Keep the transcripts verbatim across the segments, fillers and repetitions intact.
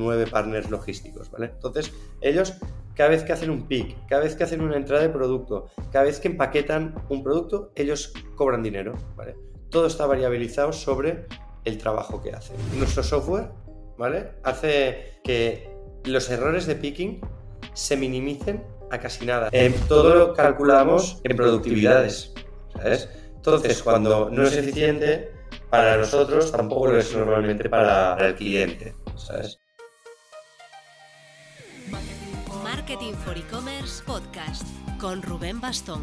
nueve partners logísticos, ¿vale? Entonces, ellos, cada vez que hacen un pick, cada vez que hacen una entrada de producto, cada vez que empaquetan un producto, ellos cobran dinero, ¿vale? Todo está variabilizado sobre el trabajo que hacen. Nuestro software, ¿vale?, hace que los errores de picking se minimicen a casi nada. Eh, todo lo calculamos en productividades, ¿sabes? Entonces, cuando no es eficiente para nosotros, tampoco lo es normalmente para el cliente, ¿sabes? Marketing for E-Commerce Podcast con Rubén Bastón.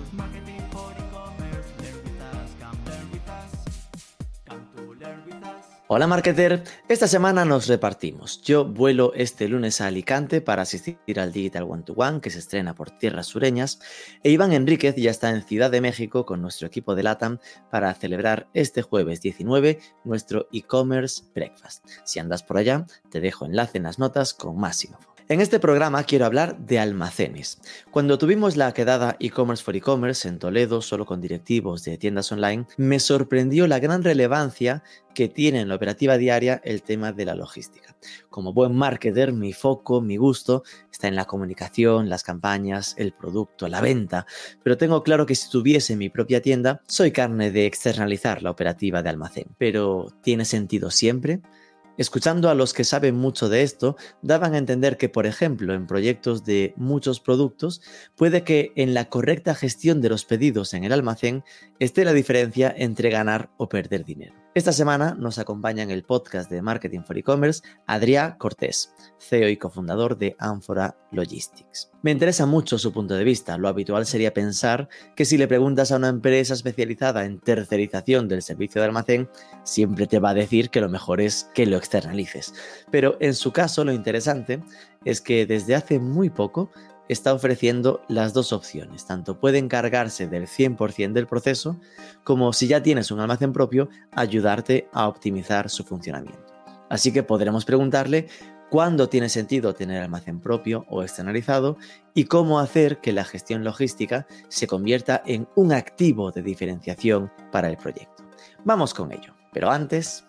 Hola marketer, esta semana nos repartimos. Yo vuelo este lunes a Alicante para asistir al Digital One to One que se estrena por tierras sureñas e Iván Enríquez ya está en Ciudad de México con nuestro equipo de LATAM para celebrar este jueves diecinueve nuestro E-Commerce Breakfast. Si andas por allá, te dejo enlace en las notas con más info. En este programa quiero hablar de almacenes. Cuando tuvimos la quedada E-Commerce for E-Commerce en Toledo, solo con directivos de tiendas online, me sorprendió la gran relevancia que tiene en la operativa diaria el tema de la logística. Como buen marketer, mi foco, mi gusto, está en la comunicación, las campañas, el producto, la venta, pero tengo claro que si tuviese mi propia tienda, soy carne de externalizar la operativa de almacén. Pero ¿tiene sentido siempre? Escuchando a los que saben mucho de esto, daban a entender que, por ejemplo, en proyectos de muchos productos, puede que en la correcta gestión de los pedidos en el almacén esté la diferencia entre ganar o perder dinero. Esta semana nos acompaña en el podcast de Marketing for E-Commerce Adrià Cortés, C E O y cofundador de Ánfora Logistics. Me interesa mucho su punto de vista. Lo habitual sería pensar que si le preguntas a una empresa especializada en tercerización del servicio de almacén, siempre te va a decir que lo mejor es que lo externalices. Pero en su caso, lo interesante es que desde hace muy poco está ofreciendo las dos opciones. Tanto puede encargarse del cien por ciento del proceso, como si ya tienes un almacén propio, ayudarte a optimizar su funcionamiento. Así que podremos preguntarle cuándo tiene sentido tener almacén propio o externalizado y cómo hacer que la gestión logística se convierta en un activo de diferenciación para el proyecto. Vamos con ello, pero antes...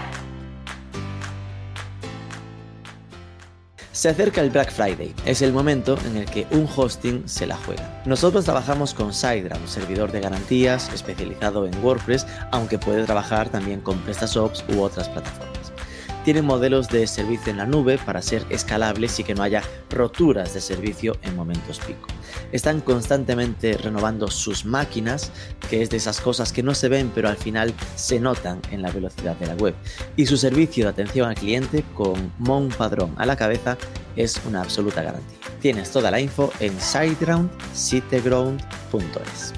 Se acerca el Black Friday, es el momento en el que un hosting se la juega. Nosotros trabajamos con SiteGround, un servidor de garantías especializado en WordPress, aunque puede trabajar también con PrestaShop u otras plataformas. Tiene modelos de servicio en la nube para ser escalables y que no haya roturas de servicio en momentos pico. Están constantemente renovando sus máquinas, que es de esas cosas que no se ven pero al final se notan en la velocidad de la web. Y su servicio de atención al cliente con Mon Padrón a la cabeza es una absoluta garantía. Tienes toda la info en siteground punto es.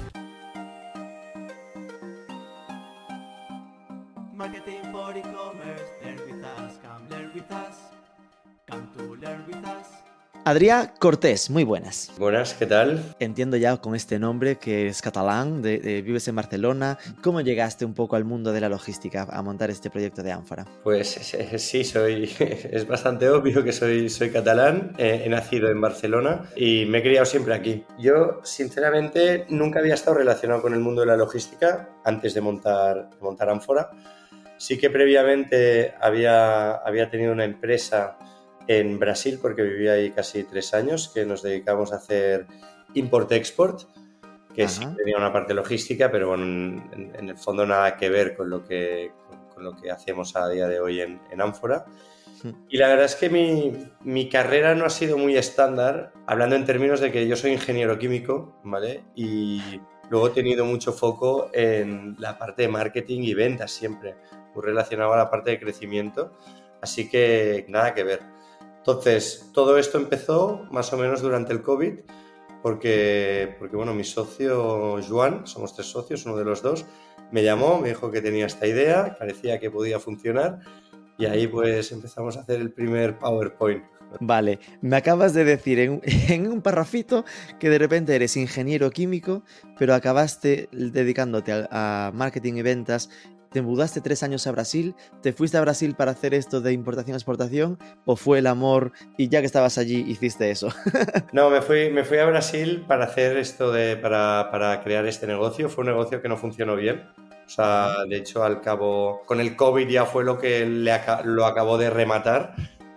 Adrià Cortés, muy buenas. Buenas, ¿qué tal? Entiendo ya con este nombre que es catalán, de, de, vives en Barcelona. ¿Cómo llegaste un poco al mundo de la logística a montar este proyecto de Ánfora? Pues sí, soy, es bastante obvio que soy, soy catalán, eh, he nacido en Barcelona y me he criado siempre aquí. Yo, sinceramente, nunca había estado relacionado con el mundo de la logística antes de montar, de montar Ánfora. Sí que previamente había, había tenido una empresa en Brasil, porque vivía ahí casi tres años, que nos dedicamos a hacer import-export, que Ajá. sí tenía una parte logística, pero bueno, en, en el fondo nada que ver con lo que, con, con lo que hacemos a día de hoy en, en Ánfora. Sí. Y la verdad es que mi, mi carrera no ha sido muy estándar, hablando en términos de que yo soy ingeniero químico, ¿vale? Y luego he tenido mucho foco en la parte de marketing y ventas siempre, muy relacionado a la parte de crecimiento, así que nada que ver. Entonces, todo esto empezó más o menos durante el COVID, porque, porque bueno, mi socio Joan, somos tres socios, uno de los dos, me llamó, me dijo que tenía esta idea, parecía que podía funcionar, y ahí pues empezamos a hacer el primer PowerPoint. Vale, me acabas de decir en, en un parrafito que de repente eres ingeniero químico, pero acabaste dedicándote a, a marketing y ventas. ¿Te mudaste tres años a Brasil? ¿Te fuiste a Brasil para hacer esto de importación-exportación? ¿O fue el amor y ya que estabas allí hiciste eso? No, me fui, me fui a Brasil para hacer esto de, para, para crear este negocio. Fue un negocio que no funcionó bien. O sea, de hecho, al cabo, con el COVID ya fue lo que le, lo acabó de rematar.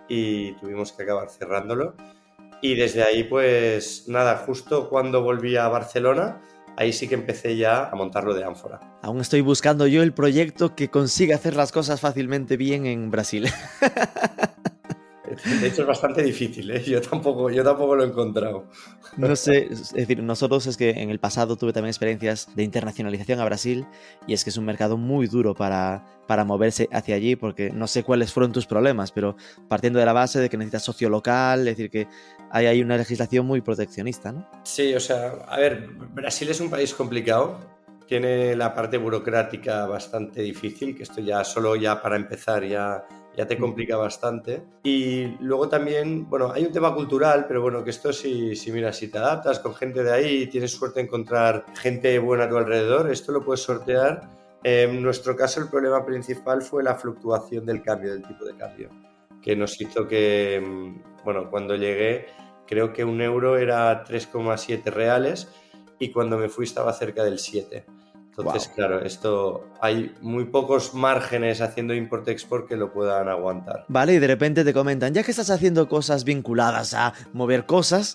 y tuvimos que acabar cerrándolo. Y desde ahí, pues nada, justo cuando volví a Barcelona, ahí sí que empecé ya a montarlo de Ánfora. Aún estoy buscando yo el proyecto que consiga hacer las cosas fácilmente bien en Brasil. De hecho, es bastante difícil, ¿eh? Yo tampoco, yo tampoco lo he encontrado. No sé, es decir, nosotros es que en el pasado tuve también experiencias de internacionalización a Brasil y es que es un mercado muy duro para, para moverse hacia allí porque no sé cuáles fueron tus problemas, pero partiendo de la base de que necesitas socio local, es decir, que hay, hay una legislación muy proteccionista, ¿no? Sí, o sea, a ver, Brasil es un país complicado, tiene la parte burocrática bastante difícil, que esto ya solo ya para empezar ya... ya te complica bastante. Y luego también, bueno, hay un tema cultural, pero bueno, que esto si, si mira, si te adaptas con gente de ahí y tienes suerte de encontrar gente buena a tu alrededor, esto lo puedes sortear. En nuestro caso, el problema principal fue la fluctuación del cambio, del tipo de cambio, que nos hizo que, bueno, cuando llegué, creo que un euro era tres coma siete reales y cuando me fui estaba cerca del siete. Entonces, wow. Claro, esto hay muy pocos márgenes haciendo import-export que lo puedan aguantar. Vale, y de repente te comentan, ya que estás haciendo cosas vinculadas a mover cosas,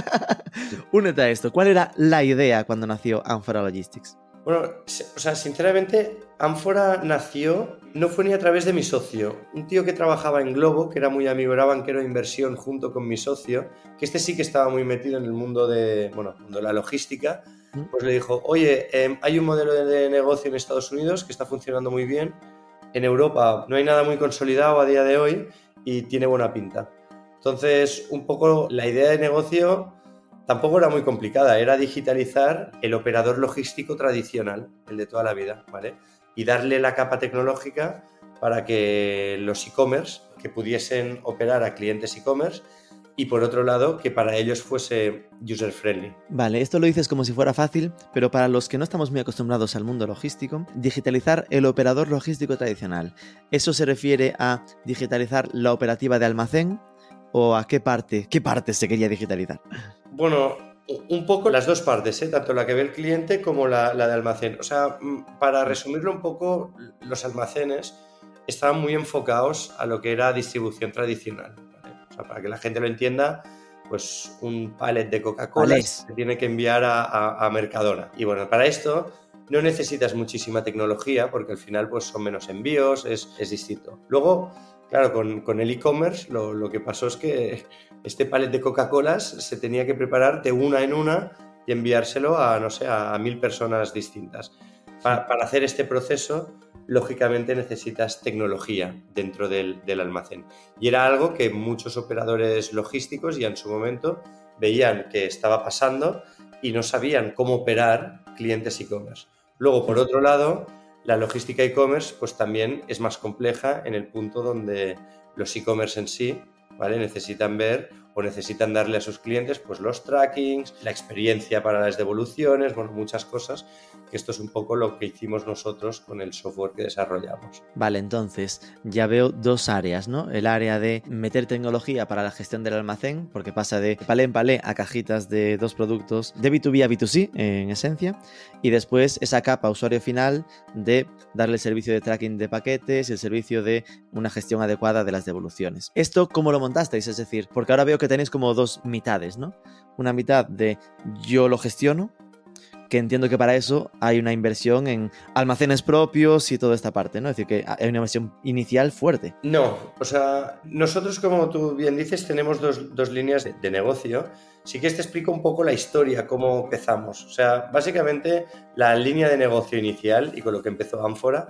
únete a esto. ¿Cuál era la idea cuando nació Ánfora Logistics? Bueno, o sea, sinceramente, Ánfora nació, no fue ni a través de mi socio. Un tío que trabajaba en Globo, que era muy amigo, era banquero de inversión junto con mi socio, que este sí que estaba muy metido en el mundo de, bueno, mundo de la logística, pues le dijo, oye, eh, hay un modelo de negocio en Estados Unidos que está funcionando muy bien, en Europa no hay nada muy consolidado a día de hoy y tiene buena pinta. Entonces, un poco la idea de negocio tampoco era muy complicada, era digitalizar el operador logístico tradicional, el de toda la vida, ¿vale? Y darle la capa tecnológica para que los e-commerce, que pudiesen operar a clientes e-commerce, y por otro lado, que para ellos fuese user-friendly. Vale, esto lo dices como si fuera fácil, pero para los que no estamos muy acostumbrados al mundo logístico, digitalizar el operador logístico tradicional, ¿eso se refiere a digitalizar la operativa de almacén o a qué parte, qué parte se quería digitalizar? Bueno, un poco las dos partes, ¿eh? Tanto la que ve el cliente como la, la de almacén. O sea, para resumirlo un poco, los almacenes estaban muy enfocados a lo que era distribución tradicional. Para que la gente lo entienda, pues un pallet de Coca-Cola se tiene que enviar a, a, a Mercadona. Y bueno, para esto no necesitas muchísima tecnología porque al final pues son menos envíos, es, es distinto. Luego, claro, con, con el e-commerce lo, lo que pasó es que este pallet de Coca-Colas se tenía que preparar de una en una y enviárselo a, no sé, a, a mil personas distintas. Para, para hacer este proceso, lógicamente necesitas tecnología dentro del, del almacén. Y era algo que muchos operadores logísticos ya en su momento veían que estaba pasando y no sabían cómo operar clientes e-commerce. Luego, por otro lado, la logística e-commerce pues también es más compleja en el punto donde los e-commerce en sí, ¿vale? Necesitan ver o necesitan darle a sus clientes pues los trackings, la experiencia para las devoluciones, bueno, muchas cosas, que esto es un poco lo que hicimos nosotros con el software que desarrollamos. Vale, entonces ya veo dos áreas, ¿no? El área de meter tecnología para la gestión del almacén, porque pasa de palé en palé a cajitas de dos productos de B dos B a B dos C en esencia, y después esa capa usuario final de darle el servicio de tracking de paquetes y el servicio de una gestión adecuada de las devoluciones. ¿Esto cómo lo montasteis? Es decir, porque ahora veo que tenéis como dos mitades, ¿no? Una mitad de yo lo gestiono, que entiendo que para eso hay una inversión en almacenes propios y toda esta parte, ¿no? Es decir, que hay una inversión inicial fuerte. No, o sea, nosotros, como tú bien dices, tenemos dos, dos líneas de, de negocio. Sí que te explico un poco la historia, cómo empezamos. O sea, básicamente la línea de negocio inicial, y con lo que empezó Ánfora,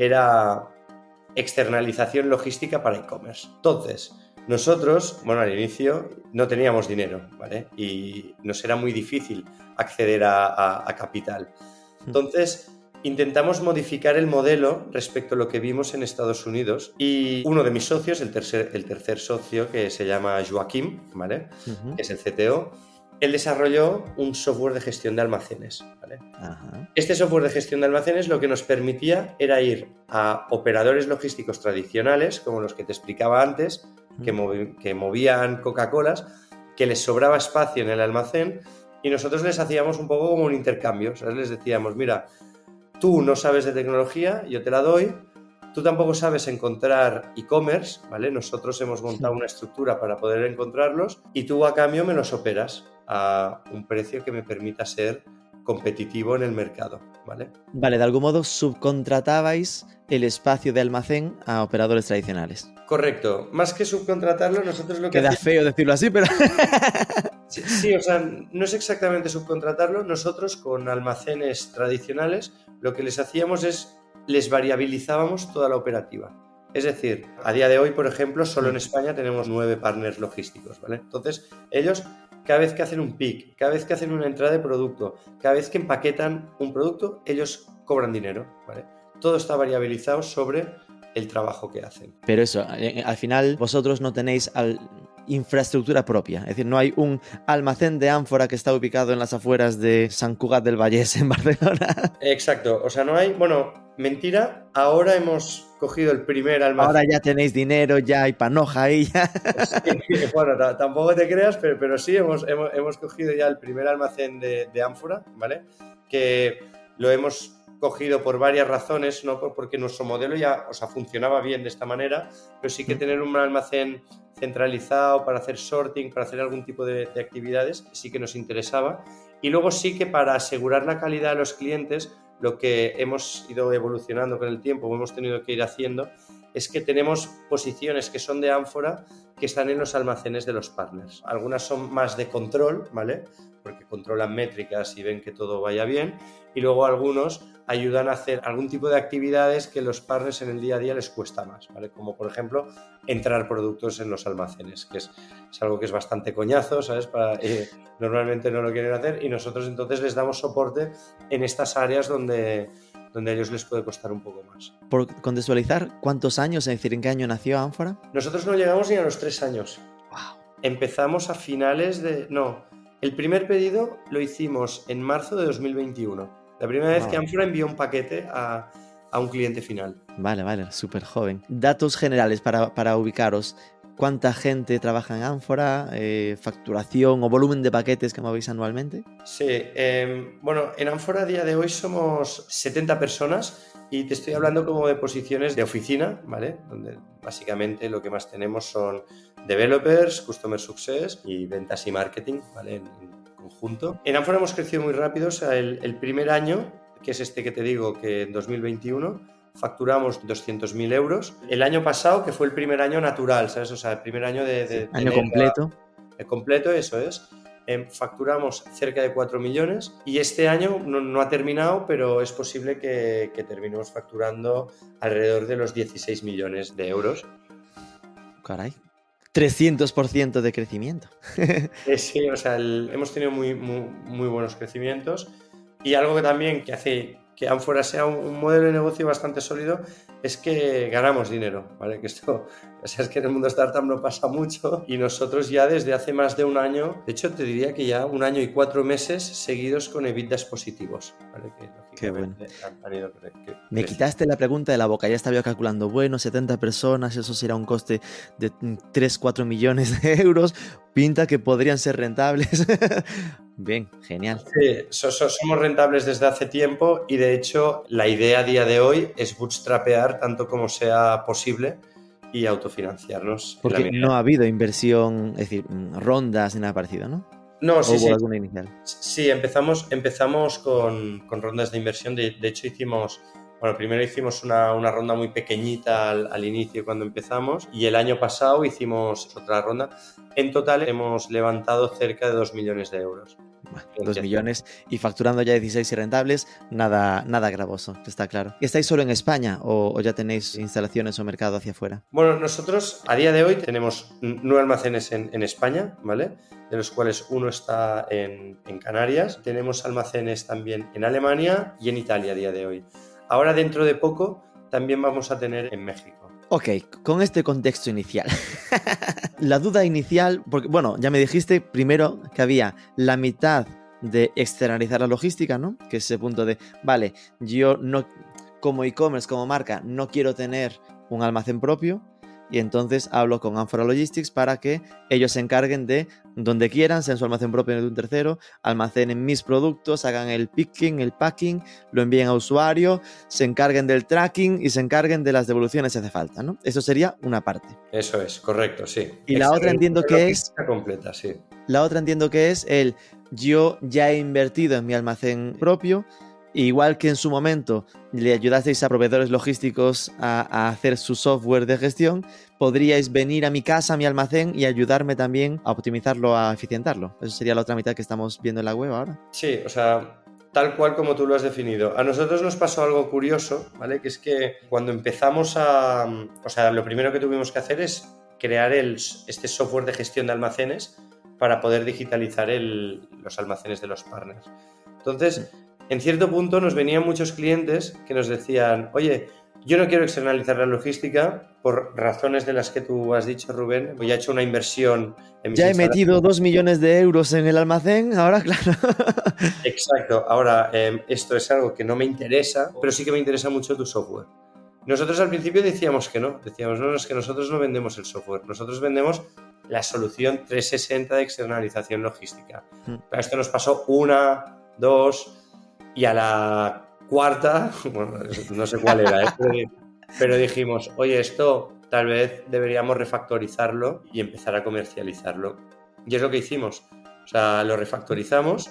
era externalización logística para e-commerce. Entonces, nosotros, bueno, al inicio no teníamos dinero, ¿vale? Y nos era muy difícil acceder a, a, a capital. Entonces, intentamos modificar el modelo respecto a lo que vimos en Estados Unidos y uno de mis socios, el tercer, el tercer socio, que se llama Joaquim, ¿vale? Uh-huh. Que es el C T O, él desarrolló un software de gestión de almacenes, ¿vale? Uh-huh. Este software de gestión de almacenes lo que nos permitía era ir a operadores logísticos tradicionales, como los que te explicaba antes, uh-huh. que, movi- que movían Coca-Colas, que les sobraba espacio en el almacén y nosotros les hacíamos un poco como un intercambio, ¿sabes? Les decíamos, mira, tú no sabes de tecnología, yo te la doy, tú tampoco sabes encontrar e-commerce, ¿vale? Nosotros hemos montado Sí. una estructura para poder encontrarlos y tú a cambio me los operas a un precio que me permita ser competitivo en el mercado, ¿vale? Vale, de algún modo subcontratabais el espacio de almacén a operadores tradicionales. Correcto. Más que subcontratarlo, nosotros lo que Queda hacemos... feo decirlo así, pero... Sí, sí, o sea, no es exactamente subcontratarlo. Nosotros con almacenes tradicionales lo que les hacíamos es les variabilizábamos toda la operativa. Es decir, a día de hoy, por ejemplo, solo en España tenemos nueve partners logísticos, ¿vale? Entonces, ellos cada vez que hacen un pick, cada vez que hacen una entrada de producto, cada vez que empaquetan un producto, ellos cobran dinero, ¿vale? Todo está variabilizado sobre el trabajo que hacen. Pero eso, al final vosotros no tenéis al... infraestructura propia, es decir, no hay un almacén de ánfora que está ubicado en las afueras de Sant Cugat del Vallès en Barcelona. Exacto, o sea, no hay, bueno, mentira, ahora hemos cogido el primer almacén. Ahora ya tenéis dinero, ya hay panoja ahí, ya. Sí, bueno, t- tampoco te creas, pero, pero sí, hemos, hemos, hemos cogido ya el primer almacén de, de ánfora, ¿vale? Que lo hemos cogido por varias razones, ¿no? Porque nuestro modelo ya, o sea, funcionaba bien de esta manera, pero sí que tener un almacén centralizado para hacer sorting, para hacer algún tipo de, de actividades, sí que nos interesaba. Y luego sí que para asegurar la calidad de los clientes, lo que hemos ido evolucionando con el tiempo, o hemos tenido que ir haciendo, es que tenemos posiciones que son de ánfora que están en los almacenes de los partners. Algunas son más de control, ¿vale? Porque controlan métricas y ven que todo vaya bien. Y luego algunos ayudan a hacer algún tipo de actividades que los partners en el día a día les cuesta más, ¿vale? Como por ejemplo entrar productos en los almacenes, que es, es algo que es bastante coñazo, ¿sabes? Para, eh, normalmente no lo quieren hacer y nosotros entonces les damos soporte en estas áreas donde, donde a ellos les puede costar un poco más. Por contextualizar, ¿cuántos años, es decir, en qué año nació ánfora? Nosotros no llegamos ni a los tres años. Wow. Empezamos a finales de... No, el primer pedido lo hicimos en marzo de dos mil veintiuno. La primera vez Wow. que ánfora envió un paquete a, a un cliente final. Vale, vale, súper joven. Datos generales para, para ubicaros. ¿Cuánta gente trabaja en ánfora? Eh, ¿Facturación o volumen de paquetes que movéis anualmente? Sí, eh, bueno, en ánfora a día de hoy somos setenta personas y te estoy hablando como de posiciones de oficina, ¿vale? Donde básicamente lo que más tenemos son developers, customer success y ventas y marketing, ¿vale? En, en conjunto. En ánfora hemos crecido muy rápido, o sea, el, el primer año, que es este que te digo, que en dos mil veintiuno facturamos doscientos mil euros. El año pasado, que fue el primer año natural, ¿sabes? O sea, el primer año de... de, de año de completo. La, el completo, eso es. Eh, facturamos cerca de cuatro millones y este año no, no ha terminado, pero es posible que, que terminemos facturando alrededor de los dieciséis millones de euros. Caray. trescientos por ciento de crecimiento. Eh, sí, o sea, el, hemos tenido muy, muy, muy buenos crecimientos y algo que también que hace que ánfora sea un, un modelo de negocio bastante sólido es que ganamos dinero, ¿vale? Que esto, o sea, es que en el mundo startup no pasa mucho y nosotros ya desde hace más de un año, de hecho te diría que ya un año y cuatro meses seguidos con EBITDAs positivos, ¿vale? Que Qué bueno. han, han ido cre- cre- Me quitaste la pregunta de la boca, ya estaba yo calculando, bueno, setenta personas, eso será un coste de tres, cuatro millones de euros, pinta que podrían ser rentables. Bien, genial. Sí, so, so, somos rentables desde hace tiempo y de hecho la idea a día de hoy es bootstrapear tanto como sea posible y autofinanciarnos. Porque no ha habido inversión, es decir, rondas ni nada parecido, ¿no? No, sí, ¿O hubo sí. alguna inicial? Sí, empezamos, empezamos con, con rondas de inversión. De, de hecho, hicimos, bueno, primero hicimos una, una ronda muy pequeñita al, al inicio cuando empezamos y el año pasado hicimos otra ronda. En total hemos levantado cerca de dos millones de euros. Bueno, dos millones y facturando ya dieciséis y rentables, nada, nada gravoso, está claro. ¿Estáis solo en España o, o ya tenéis instalaciones o mercado hacia afuera? Bueno, nosotros a día de hoy tenemos nueve almacenes en, en España, ¿vale? De los cuales uno está en, en Canarias. Tenemos almacenes también en Alemania y en Italia a día de hoy. Ahora, dentro de poco, también vamos a tener en México. Ok, con este contexto inicial. La duda inicial, porque bueno, ya me dijiste primero que había la mitad de externalizar la logística, ¿no? Que es ese punto de, vale, yo no, como e-commerce, como marca, no quiero tener un almacén propio, y entonces hablo con Amphora Logistics para que ellos se encarguen de, donde quieran, sea en su almacén propio de un tercero, almacenen mis productos, hagan el picking, el packing, lo envíen a usuario, se encarguen del tracking y se encarguen de las devoluciones si hace falta, ¿no? Eso sería una parte. Eso es, correcto, sí. Y la otra entiendo que es... completa, sí. La otra entiendo que es el yo ya he invertido en mi almacén propio, igual que en su momento le ayudasteis a proveedores logísticos a, a hacer su software de gestión, podríais venir a mi casa, a mi almacén y ayudarme también a optimizarlo, a eficientarlo. Eso sería la otra mitad que estamos viendo en la web ahora. Sí, o sea, tal cual como tú lo has definido. A nosotros nos pasó algo curioso, ¿vale? Que es que cuando empezamos a... O sea, lo primero que tuvimos que hacer es crear el, este software de gestión de almacenes para poder digitalizar el, los almacenes de los partners. Entonces, en cierto punto nos venían muchos clientes que nos decían, oye, yo no quiero externalizar la logística por razones de las que tú has dicho, Rubén. Ya he hecho una inversión en mis Ya he metido dos millones de euros en el almacén, ahora claro. Exacto, ahora eh, esto es algo que no me interesa, pero sí que me interesa mucho tu software. Nosotros al principio decíamos que no, decíamos, no, es que nosotros no vendemos el software, nosotros vendemos la solución trescientos sesenta de externalización logística. Mm. Pero esto nos pasó una, dos, y a la cuarta, bueno, no sé cuál era, ¿eh? pero dijimos, oye, esto tal vez deberíamos refactorizarlo y empezar a comercializarlo. Y es lo que hicimos, o sea, lo refactorizamos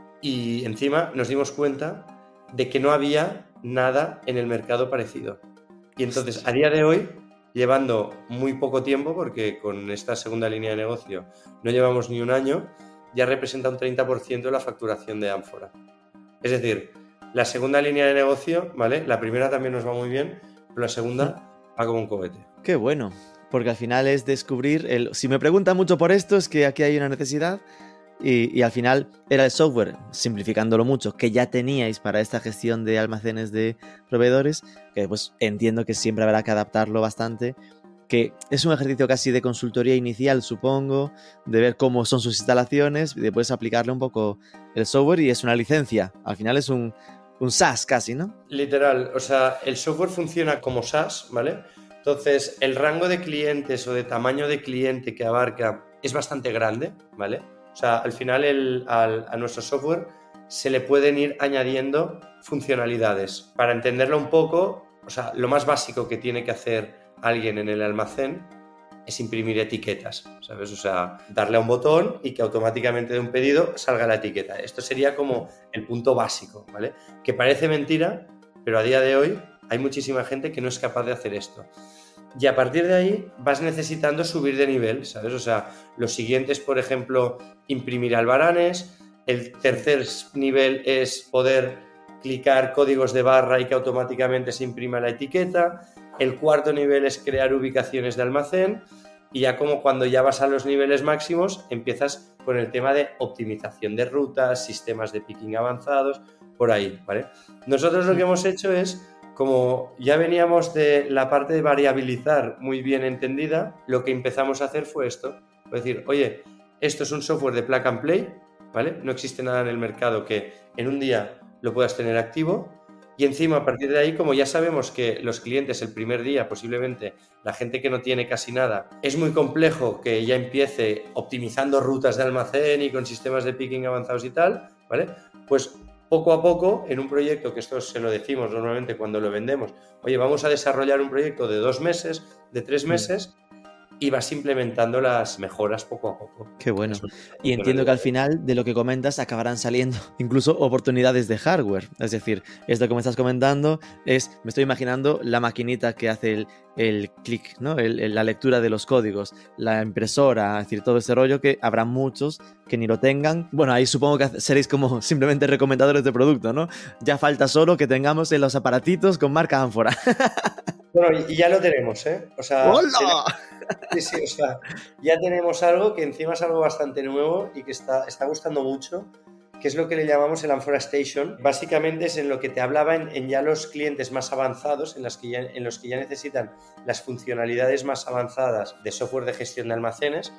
y encima nos dimos cuenta de que no había nada en el mercado parecido. Y entonces, a día de hoy, llevando muy poco tiempo, porque con esta segunda línea de negocio no llevamos ni un año, ya representa un treinta por ciento de la facturación de Amphora. Es decir, la segunda línea de negocio, ¿vale? La primera también nos va muy bien, pero la segunda va como un cohete. Qué bueno, porque al final es descubrir, el... si me preguntan mucho por esto, es que aquí hay una necesidad y, y al final era el software, simplificándolo mucho, que ya teníais para esta gestión de almacenes de proveedores, que pues entiendo que siempre habrá que adaptarlo bastante, que es un ejercicio casi de consultoría inicial, supongo, de ver cómo son sus instalaciones y después aplicarle un poco el software y es una licencia. Al final es un, un SaaS casi, ¿no? Literal, o sea, el software funciona como SaaS, ¿vale? Entonces, el rango de clientes o de tamaño de cliente que abarca es bastante grande, ¿vale? O sea, al final el, al, a nuestro software se le pueden ir añadiendo funcionalidades. Para entenderlo un poco, o sea, lo más básico que tiene que hacer alguien en el almacén es imprimir etiquetas, ¿sabes? O sea, darle a un botón y que automáticamente de un pedido salga la etiqueta. Esto sería como el punto básico, ¿vale? Que parece mentira, pero a día de hoy hay muchísima gente que no es capaz de hacer esto. Y a partir de ahí vas necesitando subir de nivel, ¿sabes? O sea, los siguientes, por ejemplo, imprimir albaranes. El tercer nivel es poder clicar códigos de barra y que automáticamente se imprima la etiqueta. El cuarto nivel es crear ubicaciones de almacén y ya como cuando ya vas a los niveles máximos empiezas con el tema de optimización de rutas, sistemas de picking avanzados, por ahí, ¿vale? Nosotros lo que hemos hecho es, como ya veníamos de la parte de variabilizar muy bien entendida, lo que empezamos a hacer fue esto, es decir, oye, esto es un software de plug and play, ¿vale? No existe nada en el mercado que en un día lo puedas tener activo. Y encima, a partir de ahí, como ya sabemos que los clientes el primer día, posiblemente la gente que no tiene casi nada, es muy complejo que ya empiece optimizando rutas de almacén y con sistemas de picking avanzados y tal, ¿vale? Pues poco a poco, en un proyecto, que esto se lo decimos normalmente cuando lo vendemos, oye, vamos a desarrollar un proyecto de dos meses, de tres meses, y vas implementando las mejoras poco a poco. Qué bueno. Y entiendo que al final de lo que comentas acabarán saliendo incluso oportunidades de hardware. Es decir, esto que me estás comentando es, me estoy imaginando la maquinita que hace el, el clic, ¿no? El, el, la lectura de los códigos, la impresora, es decir, todo ese rollo que habrá muchos que ni lo tengan. Bueno, ahí supongo que seréis como simplemente recomendadores de producto, ¿no? Ya falta solo que tengamos en los aparatitos con marca Amphora. Bueno, y ya lo tenemos, ¿eh? O sea, ¡hola! Sí, sí, o sea, ya tenemos algo que encima es algo bastante nuevo y que está, está gustando mucho, que es lo que le llamamos el Amphora Station. Básicamente es en lo que te hablaba en, en ya los clientes más avanzados, en, las que ya, en los que ya necesitan las funcionalidades más avanzadas de software de gestión de almacenes,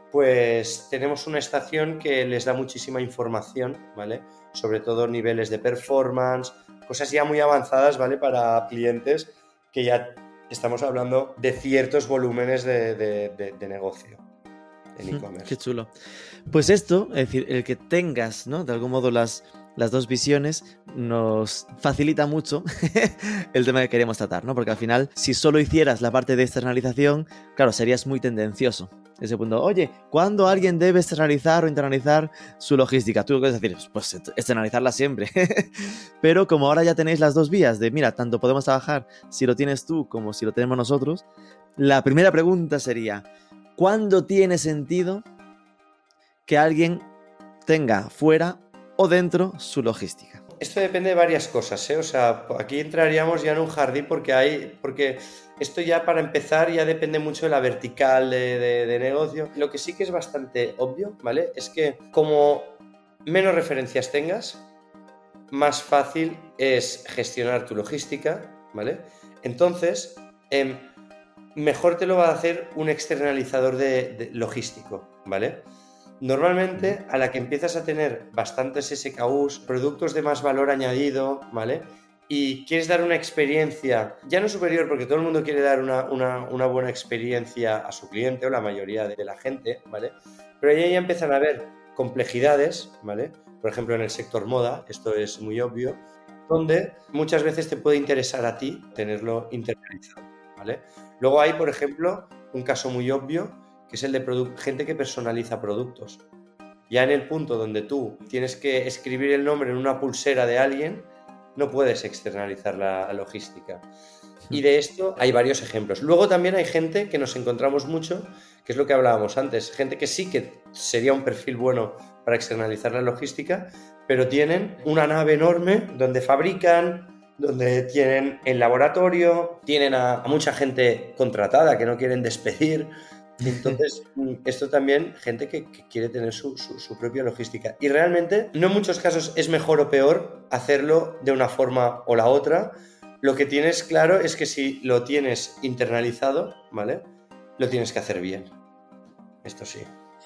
pues tenemos una estación que les da muchísima información, ¿vale? Sobre todo niveles de performance, cosas ya muy avanzadas, ¿vale? Para clientes que ya estamos hablando de ciertos volúmenes de, de, de, de negocio en e-commerce. Qué chulo. Pues esto, es decir, el que tengas, ¿no?, de algún modo las, las dos visiones nos facilita mucho el tema que queremos tratar, ¿no? Porque al final, si solo hicieras la parte de externalización, claro, serías muy tendencioso. Ese punto, oye, ¿cuándo alguien debe externalizar o internalizar su logística? Tú lo que vas a decir, pues externalizarla siempre. Pero como ahora ya tenéis las dos vías de, mira, tanto podemos trabajar si lo tienes tú como si lo tenemos nosotros, la primera pregunta sería, ¿cuándo tiene sentido que alguien tenga fuera o dentro su logística? Esto depende de varias cosas, ¿eh? O sea, aquí entraríamos ya en un jardín porque hay, porque esto ya para empezar ya depende mucho de la vertical de, de, de negocio. Lo que sí que es bastante obvio, ¿vale? Es que como menos referencias tengas, más fácil es gestionar tu logística, ¿vale? Entonces, eh, mejor te lo va a hacer un externalizador de, de logístico, ¿vale? Normalmente, a la que empiezas a tener bastantes S K Us, productos de más valor añadido, ¿vale? Y quieres dar una experiencia, ya no superior, porque todo el mundo quiere dar una, una, una buena experiencia a su cliente, o la mayoría de la gente, ¿vale? Pero ahí ya empiezan a haber complejidades, ¿vale? Por ejemplo, en el sector moda, esto es muy obvio, donde muchas veces te puede interesar a ti tenerlo internalizado, ¿vale? Luego hay, por ejemplo, un caso muy obvio, que es el de produ- gente que personaliza productos. Ya en el punto donde tú tienes que escribir el nombre en una pulsera de alguien, no puedes externalizar la, la logística. Y de esto hay varios ejemplos. Luego también hay gente que nos encontramos mucho, que es lo que hablábamos antes, gente que sí que sería un perfil bueno para externalizar la logística, pero tienen una nave enorme donde fabrican, donde tienen el laboratorio, tienen a, a mucha gente contratada que no quieren despedir. Entonces, esto también, gente que, que quiere tener su, su, su propia logística. Y realmente, no en muchos casos es mejor o peor hacerlo de una forma o la otra. Lo que tienes claro es que si lo tienes internalizado, ¿vale?, lo tienes que hacer bien. Esto sí.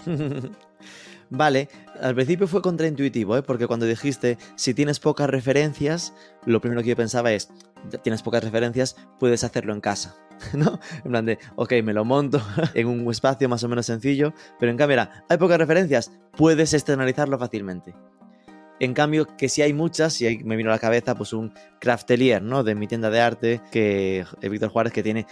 Vale, al principio fue contraintuitivo, ¿eh? Porque cuando dijiste, si tienes pocas referencias, lo primero que yo pensaba es, tienes pocas referencias, puedes hacerlo en casa, ¿no? En plan de, ok, me lo monto en un espacio más o menos sencillo, pero en cambio era, hay pocas referencias, puedes externalizarlo fácilmente. En cambio, que si hay muchas, y me vino a la cabeza pues un Craftelier, ¿no?, de mi tienda de arte, que Víctor Juárez, que tiene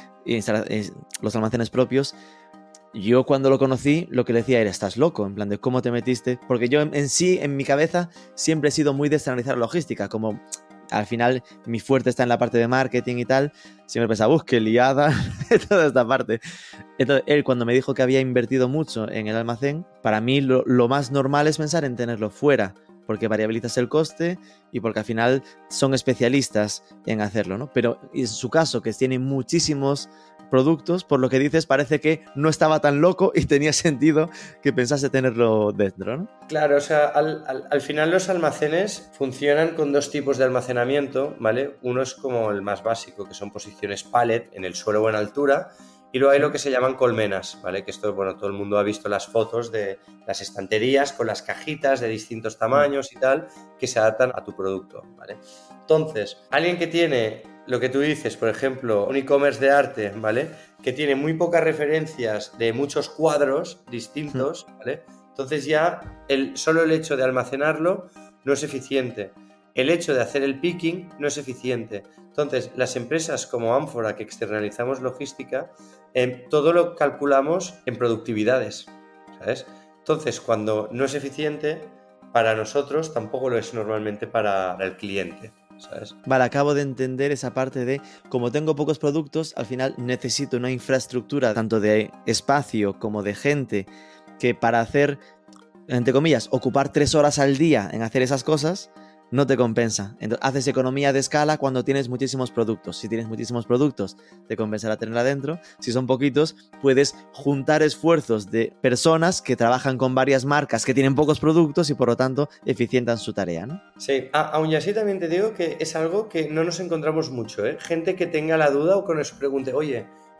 los almacenes propios. Yo cuando lo conocí, lo que le decía era, estás loco, en plan de cómo te metiste, porque yo en, en sí, en mi cabeza, siempre he sido muy de externalizar logística, como al final mi fuerte está en la parte de marketing y tal, siempre pensaba, uff, qué liada, toda esta parte. Entonces, él cuando me dijo que había invertido mucho en el almacén, para mí lo, lo más normal es pensar en tenerlo fuera, porque variabilizas el coste y porque al final son especialistas en hacerlo, ¿no? Pero en su caso, que tiene muchísimos productos, por lo que dices, parece que no estaba tan loco y tenía sentido que pensase tenerlo dentro, ¿no? Claro, o sea, al, al, al final los almacenes funcionan con dos tipos de almacenamiento, ¿vale? Uno es como el más básico, que son posiciones pallet en el suelo o en altura, y luego hay lo que se llaman colmenas, ¿vale? Que esto, bueno, todo el mundo ha visto las fotos de las estanterías con las cajitas de distintos tamaños y tal, que se adaptan a tu producto, ¿vale? Entonces, alguien que tiene lo que tú dices, por ejemplo, un e-commerce de arte, ¿vale?, que tiene muy pocas referencias de muchos cuadros distintos, ¿vale?, entonces ya el, solo el hecho de almacenarlo no es eficiente. El hecho de hacer el picking no es eficiente. Entonces, las empresas como Ánfora, que externalizamos logística, eh, todo lo calculamos en productividades, ¿sabes? Entonces, cuando no es eficiente, para nosotros tampoco lo es normalmente para el cliente, ¿sabes? Vale, acabo de entender esa parte de, como tengo pocos productos, al final necesito una infraestructura, tanto de espacio como de gente, que para hacer, entre comillas, ocupar tres horas al día en hacer esas cosas, no te compensa. Entonces, haces economía de escala cuando tienes muchísimos productos. Si tienes muchísimos productos, te compensará tenerla dentro. Si son poquitos, puedes juntar esfuerzos de personas que trabajan con varias marcas que tienen pocos productos y por lo tanto eficientan su tarea, ¿no? Sí, ah, aún y así también te digo que es algo que no nos encontramos mucho, ¿eh? Gente que tenga la duda o que nos pregunte, oye,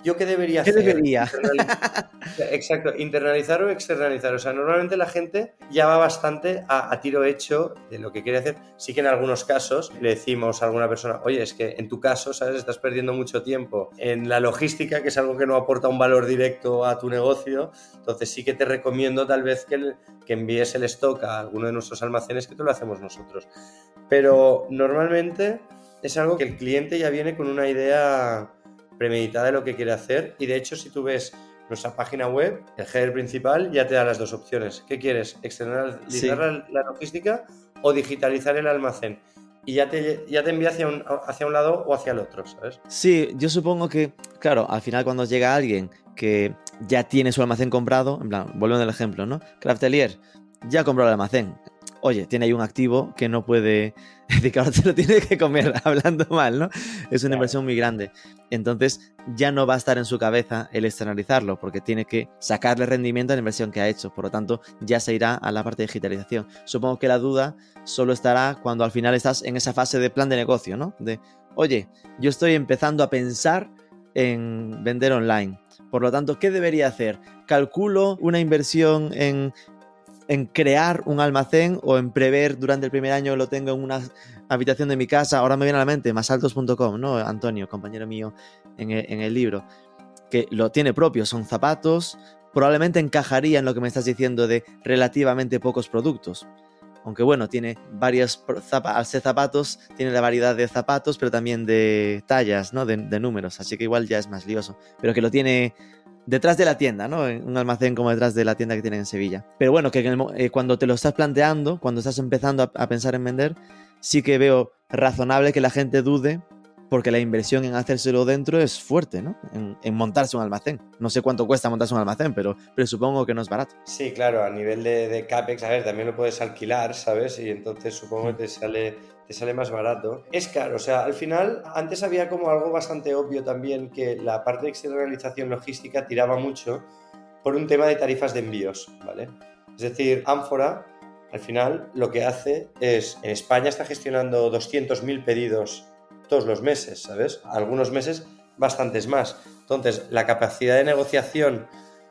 ¿Yo qué debería ¿Qué hacer? debería? Internaliz- Exacto, internalizar o externalizar. O sea, normalmente la gente ya va bastante a, a tiro hecho de lo que quiere hacer. Sí que en algunos casos le decimos a alguna persona, oye, es que en tu caso, ¿sabes? Estás perdiendo mucho tiempo en la logística, que es algo que no aporta un valor directo a tu negocio. Entonces sí que te recomiendo tal vez que, el, que envíes el stock a alguno de nuestros almacenes, que te lo hacemos nosotros. Pero normalmente es algo que el cliente ya viene con una idea premeditada de lo que quiere hacer, y de hecho si tú ves nuestra página web, el header principal ya te da las dos opciones. ¿Qué quieres? ¿Externalizar Sí. la, la logística o digitalizar el almacén? Y ya te, ya te envía hacia un, hacia un lado o hacia el otro, ¿sabes? Sí, yo supongo que, claro, al final cuando llega alguien que ya tiene su almacén comprado, en plan, volviendo al ejemplo, ¿no? Craftelier ya compró el almacén. Oye, tiene ahí un activo que no puede... Es decir, que ahora te lo tiene que comer, hablando mal, ¿no? Es una Claro. inversión muy grande. Entonces, ya no va a estar en su cabeza el externalizarlo, porque tiene que sacarle rendimiento a la inversión que ha hecho. Por lo tanto, ya se irá a la parte de digitalización. Supongo que la duda solo estará cuando al final estás en esa fase de plan de negocio, ¿no? De, oye, yo estoy empezando a pensar en vender online. Por lo tanto, ¿qué debería hacer? ¿Calculo una inversión en... en crear un almacén o en prever durante el primer año lo tengo en una habitación de mi casa? Ahora me viene a la mente masaltos punto com, ¿no? Antonio, compañero mío en el, en el libro, que lo tiene propio, son zapatos, probablemente encajaría en lo que me estás diciendo de relativamente pocos productos. Aunque bueno, tiene varios, zap- al ser zapatos, tiene la variedad de zapatos, pero también de tallas, ¿no? De, de números, así que igual ya es más lioso. Pero que lo tiene detrás de la tienda, ¿no? En un almacén como detrás de la tienda que tienen en Sevilla. Pero bueno, que en el, eh, cuando te lo estás planteando, cuando estás empezando a, a pensar en vender, sí que veo razonable que la gente dude, porque la inversión en hacérselo dentro es fuerte, ¿no? En, en montarse un almacén. No sé cuánto cuesta montarse un almacén, pero, pero supongo que no es barato. Sí, claro, a nivel de, de CAPEX, a ver, también lo puedes alquilar, ¿sabes? Y entonces supongo que te sale, te sale más barato. Es caro, o sea, al final, antes había como algo bastante obvio también, que la parte de externalización logística tiraba mucho por un tema de tarifas de envíos, ¿vale? Es decir, Ánfora, al final, lo que hace es, en España está gestionando doscientos mil pedidos todos los meses, ¿sabes? Algunos meses bastantes más. Entonces, la capacidad de negociación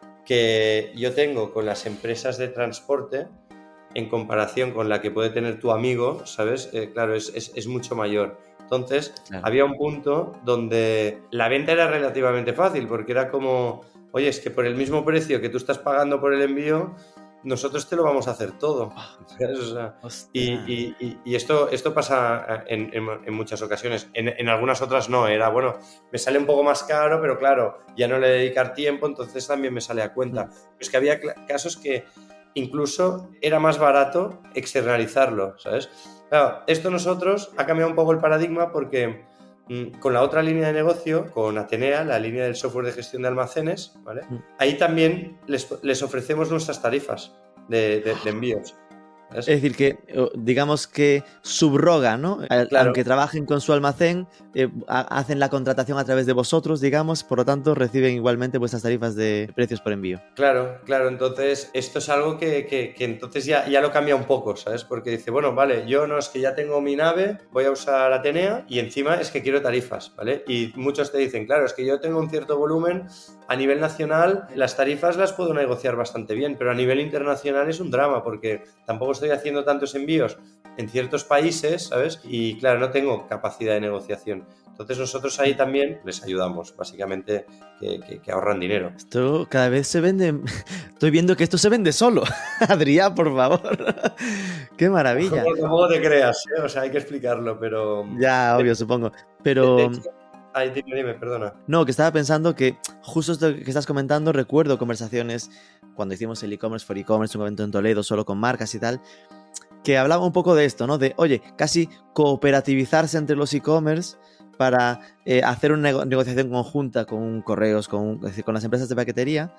que yo tengo con las empresas de transporte en comparación con la que puede tener tu amigo, ¿sabes? Eh, claro, es, es, es mucho mayor. Entonces, claro, había un punto donde la venta era relativamente fácil, porque era como, oye, es que por el mismo precio que tú estás pagando por el envío, nosotros te lo vamos a hacer todo. ¿Sabes? O sea, y, y, y, y esto, esto pasa en, en, en muchas ocasiones. En, en algunas otras no. Era, bueno, me sale un poco más caro, pero claro, ya no le dedicar tiempo, entonces también me sale a cuenta. Mm. Pero es que había casos que incluso era más barato externalizarlo, ¿sabes? Claro, esto nosotros ha cambiado un poco el paradigma, porque mmm, con la otra línea de negocio, con Atenea, la línea del software de gestión de almacenes, ¿vale? Mm. Ahí también les, les ofrecemos nuestras tarifas de, de, de envíos. ¿Ves? Es decir, que digamos que subroga, ¿no? Claro. Aunque trabajen con su almacén, eh, hacen la contratación a través de vosotros, digamos, por lo tanto reciben igualmente vuestras tarifas de precios por envío. Claro, claro, entonces esto es algo que, que, que entonces ya, ya lo cambia un poco, ¿sabes? Porque dice, bueno, vale, yo no es que ya tengo mi nave, voy a usar Atenea y encima es que quiero tarifas, ¿vale? Y muchos te dicen, claro, es que yo tengo un cierto volumen, a nivel nacional las tarifas las puedo negociar bastante bien, pero a nivel internacional es un drama, porque tampoco estoy haciendo tantos envíos en ciertos países, ¿sabes? Y claro, no tengo capacidad de negociación. Entonces nosotros ahí también les ayudamos, básicamente, que, que, que ahorran dinero. Esto cada vez se vende... Estoy viendo que esto se vende solo. Adrián, por favor. ¡Qué maravilla! Tampoco te creas, ¿eh? O sea, hay que explicarlo, pero... Ya, obvio, supongo. Pero... De, de hecho... Ay, dime, dime, perdona. No, que estaba pensando que justo esto que estás comentando, recuerdo conversaciones cuando hicimos el e-commerce for e-commerce, un evento en Toledo solo con marcas y tal, que hablaba un poco de esto, ¿no? De, oye, casi cooperativizarse entre los e-commerce para eh, hacer una nego- negociación conjunta con correos, con, es decir, con las empresas de paquetería.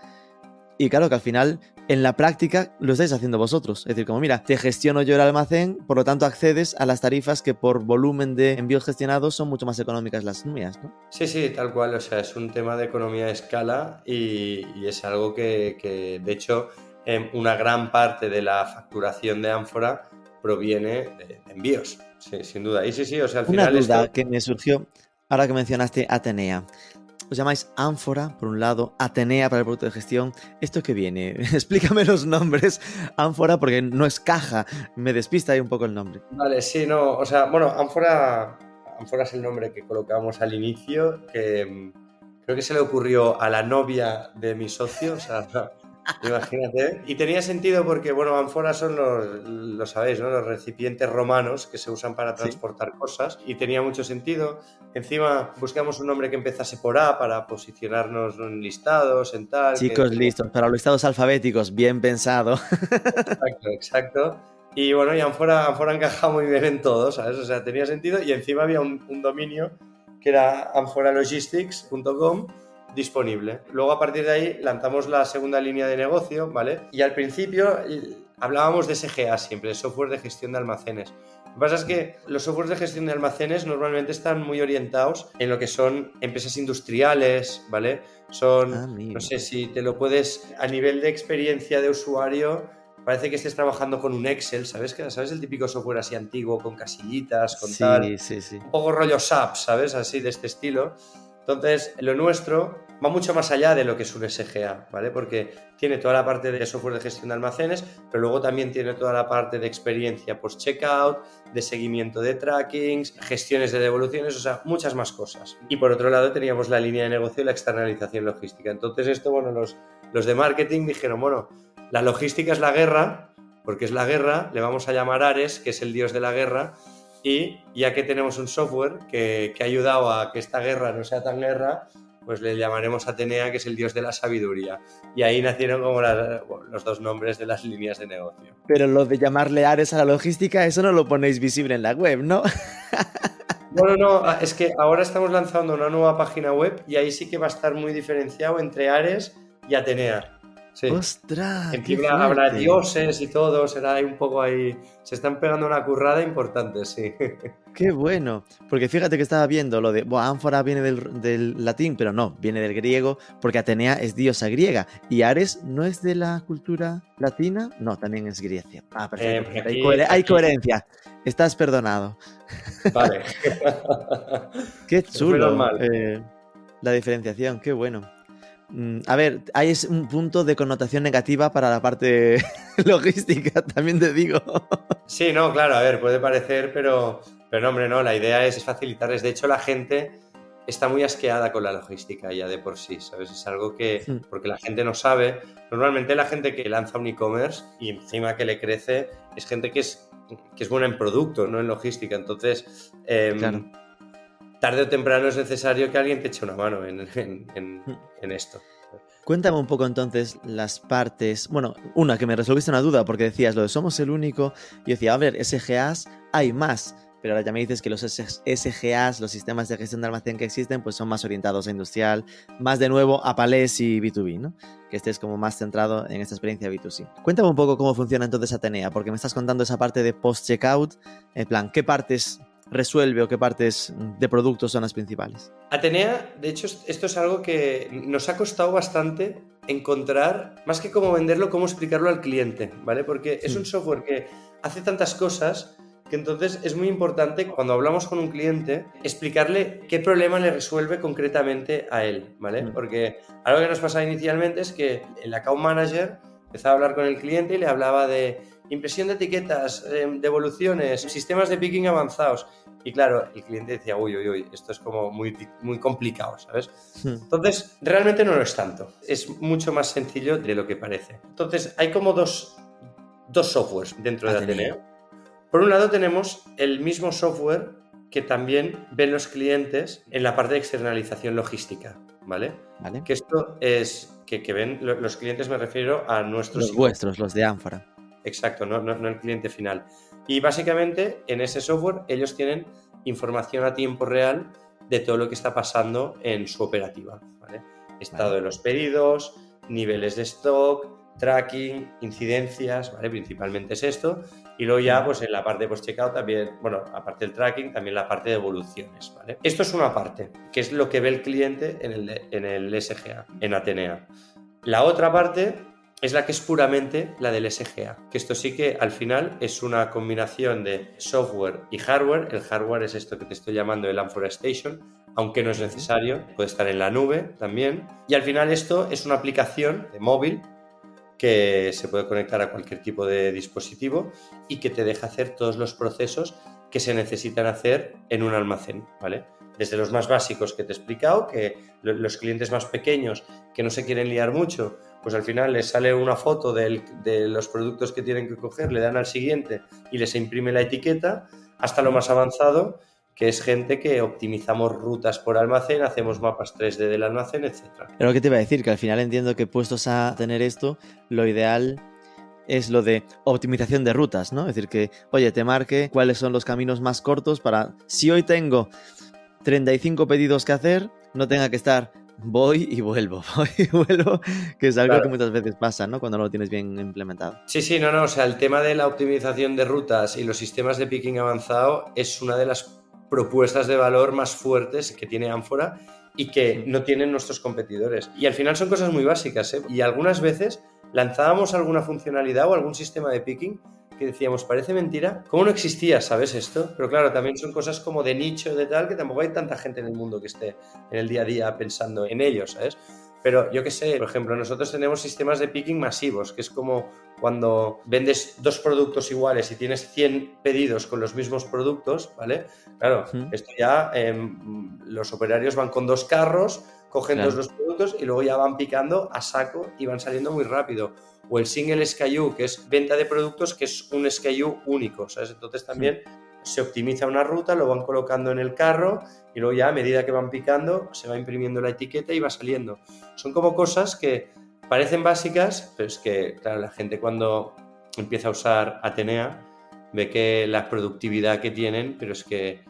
Y claro que al final, en la práctica, lo estáis haciendo vosotros. Es decir, como mira, te gestiono yo el almacén, por lo tanto accedes a las tarifas que por volumen de envíos gestionados son mucho más económicas las mías, ¿no? Sí, sí, tal cual. O sea, es un tema de economía de escala y, y es algo que, que, de hecho, eh, una gran parte de la facturación de Ánfora proviene de, de envíos, sí, sin duda. Y sí, sí, o sea, al Una final duda esto... que me surgió ahora que mencionaste Atenea. os llamáis Ánfora, por un lado, Atenea para el producto de gestión. ¿Esto qué viene? Explícame los nombres. Ánfora, porque no es caja, me despista ahí un poco el nombre. Vale, sí, no, o sea, bueno, Ánfora, Ánfora es el nombre que colocamos al inicio, que creo que se le ocurrió a la novia de mi socio, o sea, imagínate. Y tenía sentido porque, bueno, ánforas son los, lo sabéis, ¿no? Los recipientes romanos que se usan para transportar sí. cosas, y tenía mucho sentido. Encima buscamos un nombre que empezase por A para posicionarnos en listados, en tal. Chicos, que... listos, para los listados alfabéticos, bien pensado. Exacto, exacto. Y bueno, y ánfora, ánfora encaja muy bien en todo, ¿sabes? O sea, tenía sentido, y encima había un, un dominio que era ánfora logistics punto com disponible. Luego, a partir de ahí, lanzamos la segunda línea de negocio, ¿vale? Y al principio hablábamos de S G A siempre, de software de gestión de almacenes. Lo que pasa es que los softwares de gestión de almacenes normalmente están muy orientados en lo que son empresas industriales, ¿vale? Son, ah, no sé si te lo puedes, a nivel de experiencia de usuario, parece que estés trabajando con un Excel, ¿sabes? ¿Sabes el típico software así antiguo, con casillitas, con sí, tal? Sí, sí, un poco rollo S A P, ¿sabes? Así, de este estilo. Entonces, lo nuestro va mucho más allá de lo que es un S G A, ¿vale? Porque tiene toda la parte de software de gestión de almacenes, pero luego también tiene toda la parte de experiencia post-checkout, de seguimiento de trackings, gestiones de devoluciones, o sea, muchas más cosas. Y por otro lado teníamos la línea de negocio y la externalización logística. Entonces esto, bueno, los, los de marketing dijeron, bueno, la logística es la guerra, porque es la guerra, le vamos a llamar Ares, que es el dios de la guerra. Y ya que tenemos un software que, que ha ayudado a que esta guerra no sea tan guerra, pues le llamaremos Atenea, que es el dios de la sabiduría. Y ahí nacieron como la, los dos nombres de las líneas de negocio. Pero lo de llamarle Ares a la logística, eso no lo ponéis visible en la web, ¿no? Bueno, no, es que ahora estamos lanzando una nueva página web y ahí sí que va a estar muy diferenciado entre Ares y Atenea. Sí. ¡Ostras! Encima habrá dioses y todo, será ahí un poco ahí. Se están pegando una currada importante, sí. ¡Qué bueno! Porque fíjate que estaba viendo lo de. Bueno, ánfora viene del, del latín, pero no, viene del griego, porque Atenea es diosa griega. ¿Y Ares no es de la cultura latina? No, también es Grecia. Ah, perfecto. Eh, aquí, hay, coher- hay coherencia. Estás perdonado. Vale. ¡Qué chulo! Eh, la diferenciación, qué bueno. A ver, hay un punto de connotación negativa para la parte logística, también te digo. Sí, no, claro, a ver, puede parecer, pero, pero no, hombre, no, la idea es facilitarles. De hecho, la gente está muy asqueada con la logística ya de por sí, ¿sabes? Es algo que, porque la gente no sabe. Normalmente la gente que lanza un e-commerce y encima que le crece es gente que es, que es buena en producto, no en logística. Entonces, eh, claro. tarde o temprano es necesario que alguien te eche una mano en, en, en, en esto. Cuéntame un poco entonces las partes. Bueno, una que me resolviste una duda porque decías lo de somos el único. Y yo decía, a ver, S G As hay más. Pero ahora ya me dices que los S G As, los sistemas de gestión de almacén que existen, pues son más orientados a industrial, más de nuevo a palés y B dos B, ¿no? Que estés como más centrado en esta experiencia B dos C. Cuéntame un poco cómo funciona entonces Atenea, porque me estás contando esa parte de post-checkout. En plan, ¿qué partes resuelve o qué partes de productos son las principales? Atenea, de hecho, esto es algo que nos ha costado bastante encontrar, más que cómo venderlo, cómo explicarlo al cliente, ¿vale? Porque es un software que hace tantas cosas que entonces es muy importante cuando hablamos con un cliente explicarle qué problema le resuelve concretamente a él, ¿vale? Porque algo que nos pasaba inicialmente es que el account manager empezaba a hablar con el cliente y le hablaba de impresión de etiquetas, eh, devoluciones, sistemas de picking avanzados. Y claro, el cliente decía, uy, uy, uy, esto es como muy, muy complicado, ¿sabes? Sí. Entonces, realmente no lo es tanto. Es mucho más sencillo de lo que parece. Entonces, hay como dos, dos softwares dentro de Atenea. Por un lado, tenemos el mismo software que también ven los clientes en la parte de externalización logística, ¿vale? ¿Vale? Que esto es, que, que ven los clientes, me refiero a nuestros... Los vuestros, los de Ánfora. Exacto, no, no, no el cliente final. Y básicamente en ese software ellos tienen información a tiempo real de todo lo que está pasando en su operativa, ¿vale? Estado vale. de los pedidos, niveles de stock, tracking, incidencias, ¿vale? Principalmente es esto. Y luego ya pues en la parte de post-checkout también, bueno, aparte del tracking, también la parte de evoluciones, ¿vale? Esto es una parte, que es lo que ve el cliente en el, en el S G A, en Atenea. La otra parte es la que es puramente la del S G A, que esto sí que al final es una combinación de software y hardware. El hardware es esto que te estoy llamando el Ánfora Station. aunque no es necesario, puede estar en la nube también. Y al final esto es una aplicación de móvil que se puede conectar a cualquier tipo de dispositivo y que te deja hacer todos los procesos que se necesitan hacer en un almacén, ¿vale? Desde los más básicos que te he explicado, que los clientes más pequeños que no se quieren liar mucho, pues al final les sale una foto del, de los productos que tienen que coger, le dan al siguiente y les imprime la etiqueta, hasta lo más avanzado, que es gente que optimizamos rutas por almacén, hacemos mapas tres D del almacén, etcétera. Pero lo que te iba a decir, que al final entiendo que puestos a tener esto, lo ideal es lo de optimización de rutas, ¿no? Es decir, que, oye, te marque cuáles son los caminos más cortos para, si hoy tengo treinta y cinco pedidos que hacer, no tenga que estar voy y vuelvo, voy y vuelvo, que es algo claro. que muchas veces pasa, ¿no? Cuando no lo tienes bien implementado. Sí, sí, no, no, o sea, el tema de la optimización de rutas y los sistemas de picking avanzado es una de las propuestas de valor más fuertes que tiene Amphora y que no tienen nuestros competidores. Y al final son cosas muy básicas, ¿eh? Y algunas veces lanzábamos alguna funcionalidad o algún sistema de picking que decíamos, parece mentira, ¿cómo no existía, sabes esto? Pero claro, también son cosas como de nicho, de tal, que tampoco hay tanta gente en el mundo que esté en el día a día pensando en ello, ¿sabes? Pero yo qué sé, por ejemplo, nosotros tenemos sistemas de picking masivos, que es como cuando vendes dos productos iguales y tienes cien pedidos con los mismos productos, ¿vale? Claro, ¿Mm? esto ya eh, los operarios van con dos carros, cogen claro. todos los productos y luego ya van picando a saco y van saliendo muy rápido. O el single S K U, que es venta de productos, que es un S K U único, ¿sabes? Entonces también ¿Sí? se optimiza una ruta, lo van colocando en el carro y luego ya a medida que van picando se va imprimiendo la etiqueta y va saliendo. Son como cosas que parecen básicas, pero es que, claro, la gente cuando empieza a usar Atenea ve que la productividad que tienen, pero es que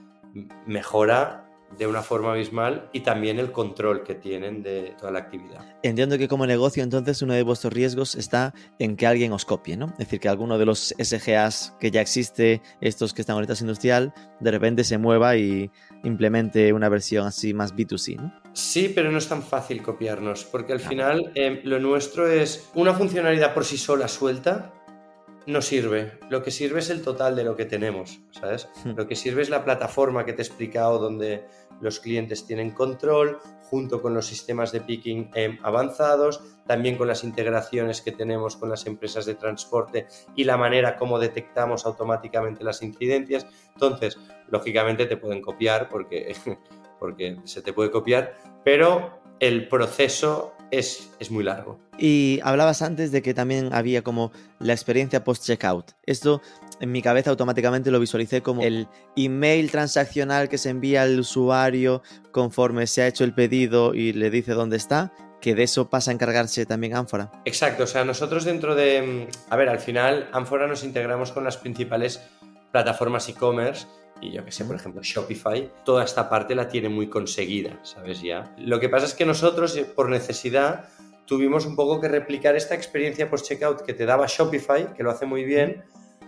mejora de una forma abismal y también el control que tienen de toda la actividad. Entiendo que como negocio entonces uno de vuestros riesgos está en que alguien os copie, ¿no? Es decir, que alguno de los S G As que ya existe, estos que están ahorita industrial, de repente se mueva y implemente una versión así más B dos C, ¿no? Sí, pero no es tan fácil copiarnos, porque al final eh, lo nuestro es una funcionalidad por sí sola suelta. No sirve. Lo que sirve es el total de lo que tenemos, ¿sabes? Lo que sirve es la plataforma que te he explicado donde los clientes tienen control, junto con los sistemas de picking eh, avanzados, también con las integraciones que tenemos con las empresas de transporte y la manera como detectamos automáticamente las incidencias. Entonces, lógicamente te pueden copiar porque, porque se te puede copiar, pero el proceso es, es muy largo. Y hablabas antes de que también había como la experiencia post-checkout. Esto en mi cabeza automáticamente lo visualicé como el email transaccional que se envía al usuario conforme se ha hecho el pedido y le dice dónde está, que de eso pasa a encargarse también Amphora. Exacto, o sea, nosotros dentro de... A ver, al final Amphora nos integramos con las principales plataformas e-commerce y yo que sé, por ejemplo, Shopify, toda esta parte la tiene muy conseguida, ¿sabes ya? Lo que pasa es que nosotros, por necesidad, tuvimos un poco que replicar esta experiencia post-checkout que te daba Shopify, que lo hace muy bien,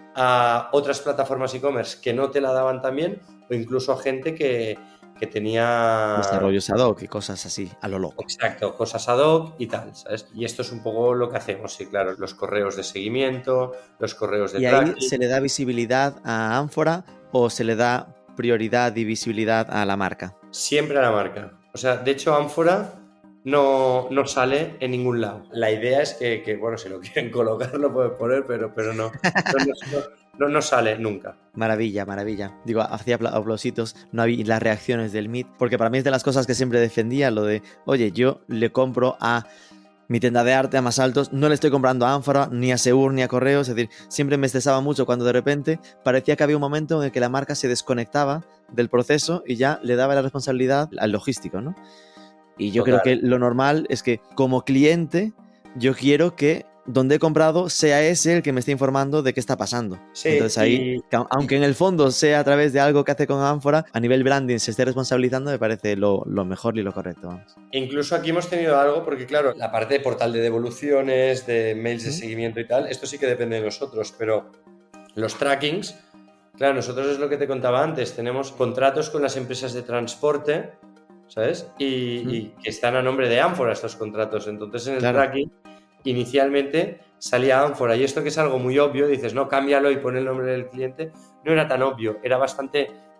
a otras plataformas e-commerce que no te la daban tan bien, o incluso a gente que, que tenía... desarrollos ad hoc y cosas así, a lo loco. Exacto, cosas ad hoc y tal, ¿sabes? Y esto es un poco lo que hacemos, sí, claro, los correos de seguimiento, los correos de y tracking. Ahí se le da visibilidad a Amphora o se le da prioridad y visibilidad a la marca. Siempre a la marca. O sea, de hecho, Amphora no, no sale en ningún lado. La idea es que, que bueno, si lo quieren colocar lo pueden poner, pero, pero no. No, no, no, no sale nunca. Maravilla, maravilla. Digo, hacía aplausitos, no había las reacciones del Meet, porque para mí es de las cosas que siempre defendía, lo de, oye, yo le compro a mi tienda de arte a más altos, no le estoy comprando a Amphora, ni a Seur, ni a Correos, es decir, siempre me estresaba mucho cuando de repente parecía que había un momento en el que la marca se desconectaba del proceso y ya le daba la responsabilidad al logístico, ¿no? Y yo Total. creo que lo normal es que como cliente yo quiero que donde he comprado sea ese el que me esté informando de qué está pasando. Sí, Entonces ahí, y... aunque en el fondo sea a través de algo que hace con Amphora, a nivel branding se esté responsabilizando, me parece lo, lo mejor y lo correcto. Vamos. Incluso aquí hemos tenido algo, porque claro, la parte de portal de devoluciones, de mails de seguimiento y tal, esto sí que depende de nosotros, pero los trackings, claro, nosotros es lo que te contaba antes, tenemos contratos con las empresas de transporte, ¿sabes? Y, mm. y que están a nombre de Amphora estos contratos, entonces en el claro. tracking inicialmente salía Amphora y esto que es algo muy obvio, dices, no, cámbialo y pon el nombre del cliente, no era tan obvio, era bastante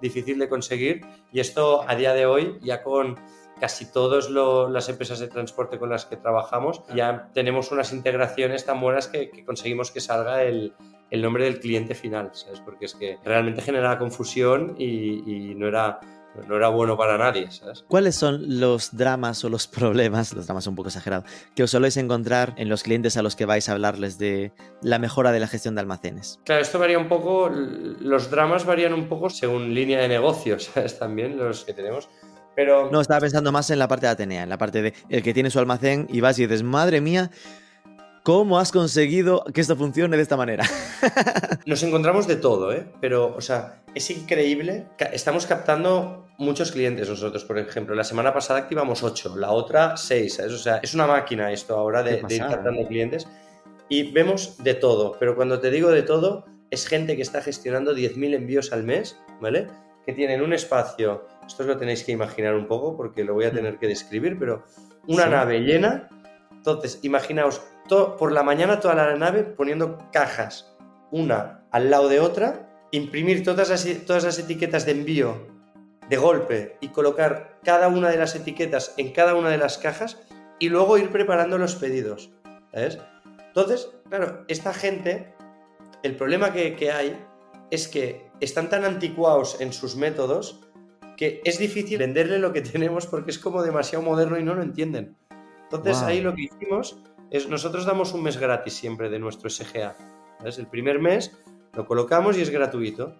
difícil de conseguir, y esto a día de hoy, ya con casi todas las empresas de transporte con las que trabajamos, ya tenemos unas integraciones tan buenas que, que conseguimos que salga el, el nombre del cliente final, ¿sabes? Porque es que realmente generaba confusión y, y no era... no era bueno para nadie, ¿sabes? ¿Cuáles son los dramas o los problemas, los dramas son un poco exagerados, que os soléis encontrar en los clientes a los que vais a hablarles de la mejora de la gestión de almacenes? Claro, esto varía un poco, los dramas varían un poco según línea de negocio, ¿sabes? También los que tenemos. Pero... No, estaba pensando más en la parte de Atenea, en la parte de el que tiene su almacén y vas y dices, madre mía, ¿cómo has conseguido que esto funcione de esta manera? Nos encontramos de todo, ¿eh? Pero, o sea, es increíble. Estamos captando muchos clientes nosotros, por ejemplo. La semana pasada activamos ocho, la otra seis, ¿sabes? O sea, es una máquina esto ahora de, de ir captando clientes. Y vemos de todo, pero cuando te digo de todo, es gente que está gestionando diez mil envíos al mes, ¿vale? Que tienen un espacio, esto os lo tenéis que imaginar un poco porque lo voy a tener que describir, pero una sí. nave llena. Entonces, imaginaos, to, por la mañana toda la nave poniendo cajas, una al lado de otra, imprimir todas las, todas las etiquetas de envío de golpe y colocar cada una de las etiquetas en cada una de las cajas y luego ir preparando los pedidos, ¿sabes? Entonces, claro, esta gente, el problema que, que hay es que están tan anticuados en sus métodos que es difícil venderle lo que tenemos porque es como demasiado moderno y no lo entienden. Entonces, wow. Ahí lo que hicimos es, nosotros damos un mes gratis siempre de nuestro S G A. ¿Sabes? El primer mes lo colocamos y es gratuito.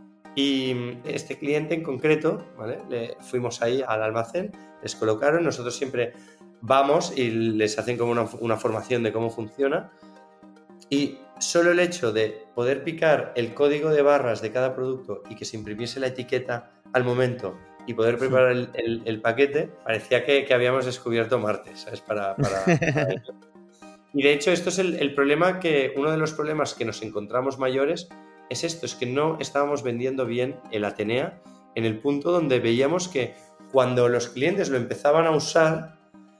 Y este cliente en concreto, ¿vale? Le fuimos ahí al almacén, les colocaron, nosotros siempre vamos y les hacen como una, una formación de cómo funciona. Y solo el hecho de poder picar el código de barras de cada producto y que se imprimiese la etiqueta al momento y poder preparar el, el, el paquete, parecía que, que habíamos descubierto Marte, ¿sabes? Para, para, para ello. Y de hecho esto es el, el problema que, uno de los problemas que nos encontramos mayores es esto, es que no estábamos vendiendo bien el Atenea en el punto donde veíamos que cuando los clientes lo empezaban a usar,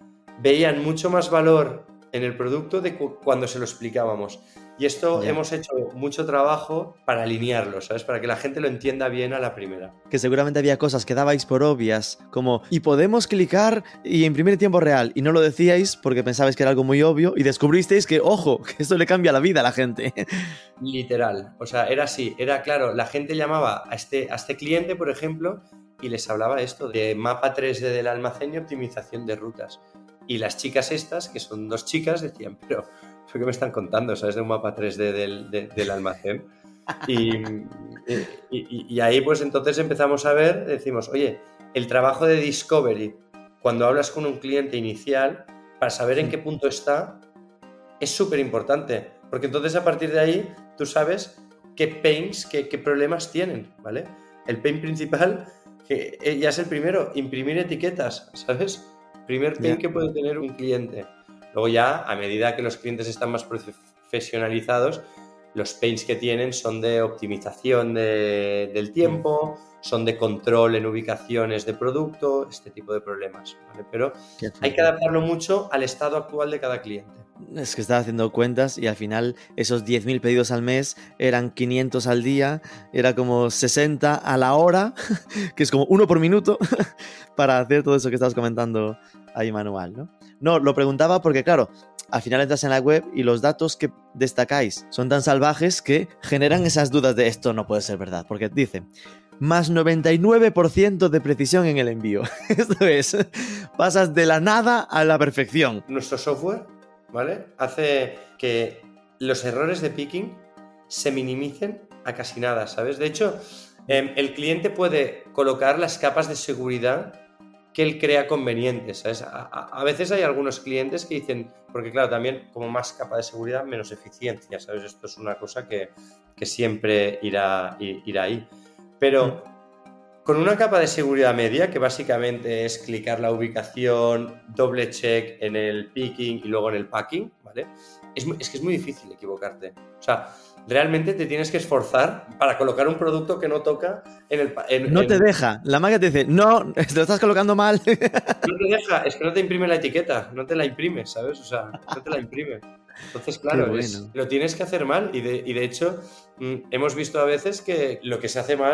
veían mucho más valor en el producto de cu- cuando se lo explicábamos. Y esto yeah. hemos hecho mucho trabajo para alinearlo, ¿sabes? Para que la gente lo entienda bien a la primera. Que seguramente había cosas que dabais por obvias, como, y podemos clicar y imprimir en tiempo real, y no lo decíais porque pensabais que era algo muy obvio, y descubristeis que, ojo, que esto le cambia la vida a la gente. Literal, o sea, era así, era claro, la gente llamaba a este, a este cliente, por ejemplo, y les hablaba esto de mapa tres D del almacén y optimización de rutas. Y las chicas estas, que son dos chicas, decían, pero ¿qué me están contando? ¿Sabes? De un mapa tres D del, de, del almacén. Y, y, y, y ahí pues entonces empezamos a ver, decimos, oye, el trabajo de discovery, cuando hablas con un cliente inicial, para saber en qué punto está, es súper importante. Porque entonces a partir de ahí tú sabes qué pains, qué, qué problemas tienen, ¿vale? El pain principal, que ya es el primero, imprimir etiquetas, ¿sabes? Primer pain yeah. que puede tener un cliente. Luego ya, a medida que los clientes están más profesionalizados, los pains que tienen son de optimización de, del tiempo, son de control en ubicaciones de producto, este tipo de problemas, ¿vale? Pero hay que adaptarlo mucho al estado actual de cada cliente. Es que estaba haciendo cuentas y al final esos diez mil pedidos al mes eran quinientos al día, era como sesenta a la hora, que es como uno por minuto, para hacer todo eso que estabas comentando ahí manual, ¿no? No, lo preguntaba porque, claro, al final entras en la web y los datos que destacáis son tan salvajes que generan esas dudas de esto no puede ser verdad, porque dice, más noventa y nueve por ciento de precisión en el envío. Esto es, pasas de la nada a la perfección. Nuestro software, ¿vale?, hace que los errores de picking se minimicen a casi nada, ¿sabes? De hecho, eh, el cliente puede colocar las capas de seguridad que él crea convenientes, ¿sabes? A, a, a veces hay algunos clientes que dicen, porque claro, también como más capa de seguridad, menos eficiencia, ¿sabes? Esto es una cosa que, que siempre irá, irá ahí. Pero con una capa de seguridad media, que básicamente es clicar la ubicación, doble check en el picking y luego en el packing, ¿vale? Es, es que es muy difícil equivocarte. O sea, realmente te tienes que esforzar para colocar un producto que no toca en el... En, no en... te deja. La máquina te dice, no, te lo estás colocando mal. No te deja, es que no te imprime la etiqueta, no te la imprime, ¿sabes? O sea, no te la imprime. Entonces, claro, bueno. es, lo tienes que hacer mal y de, y de hecho mm, hemos visto a veces que lo que se hace mal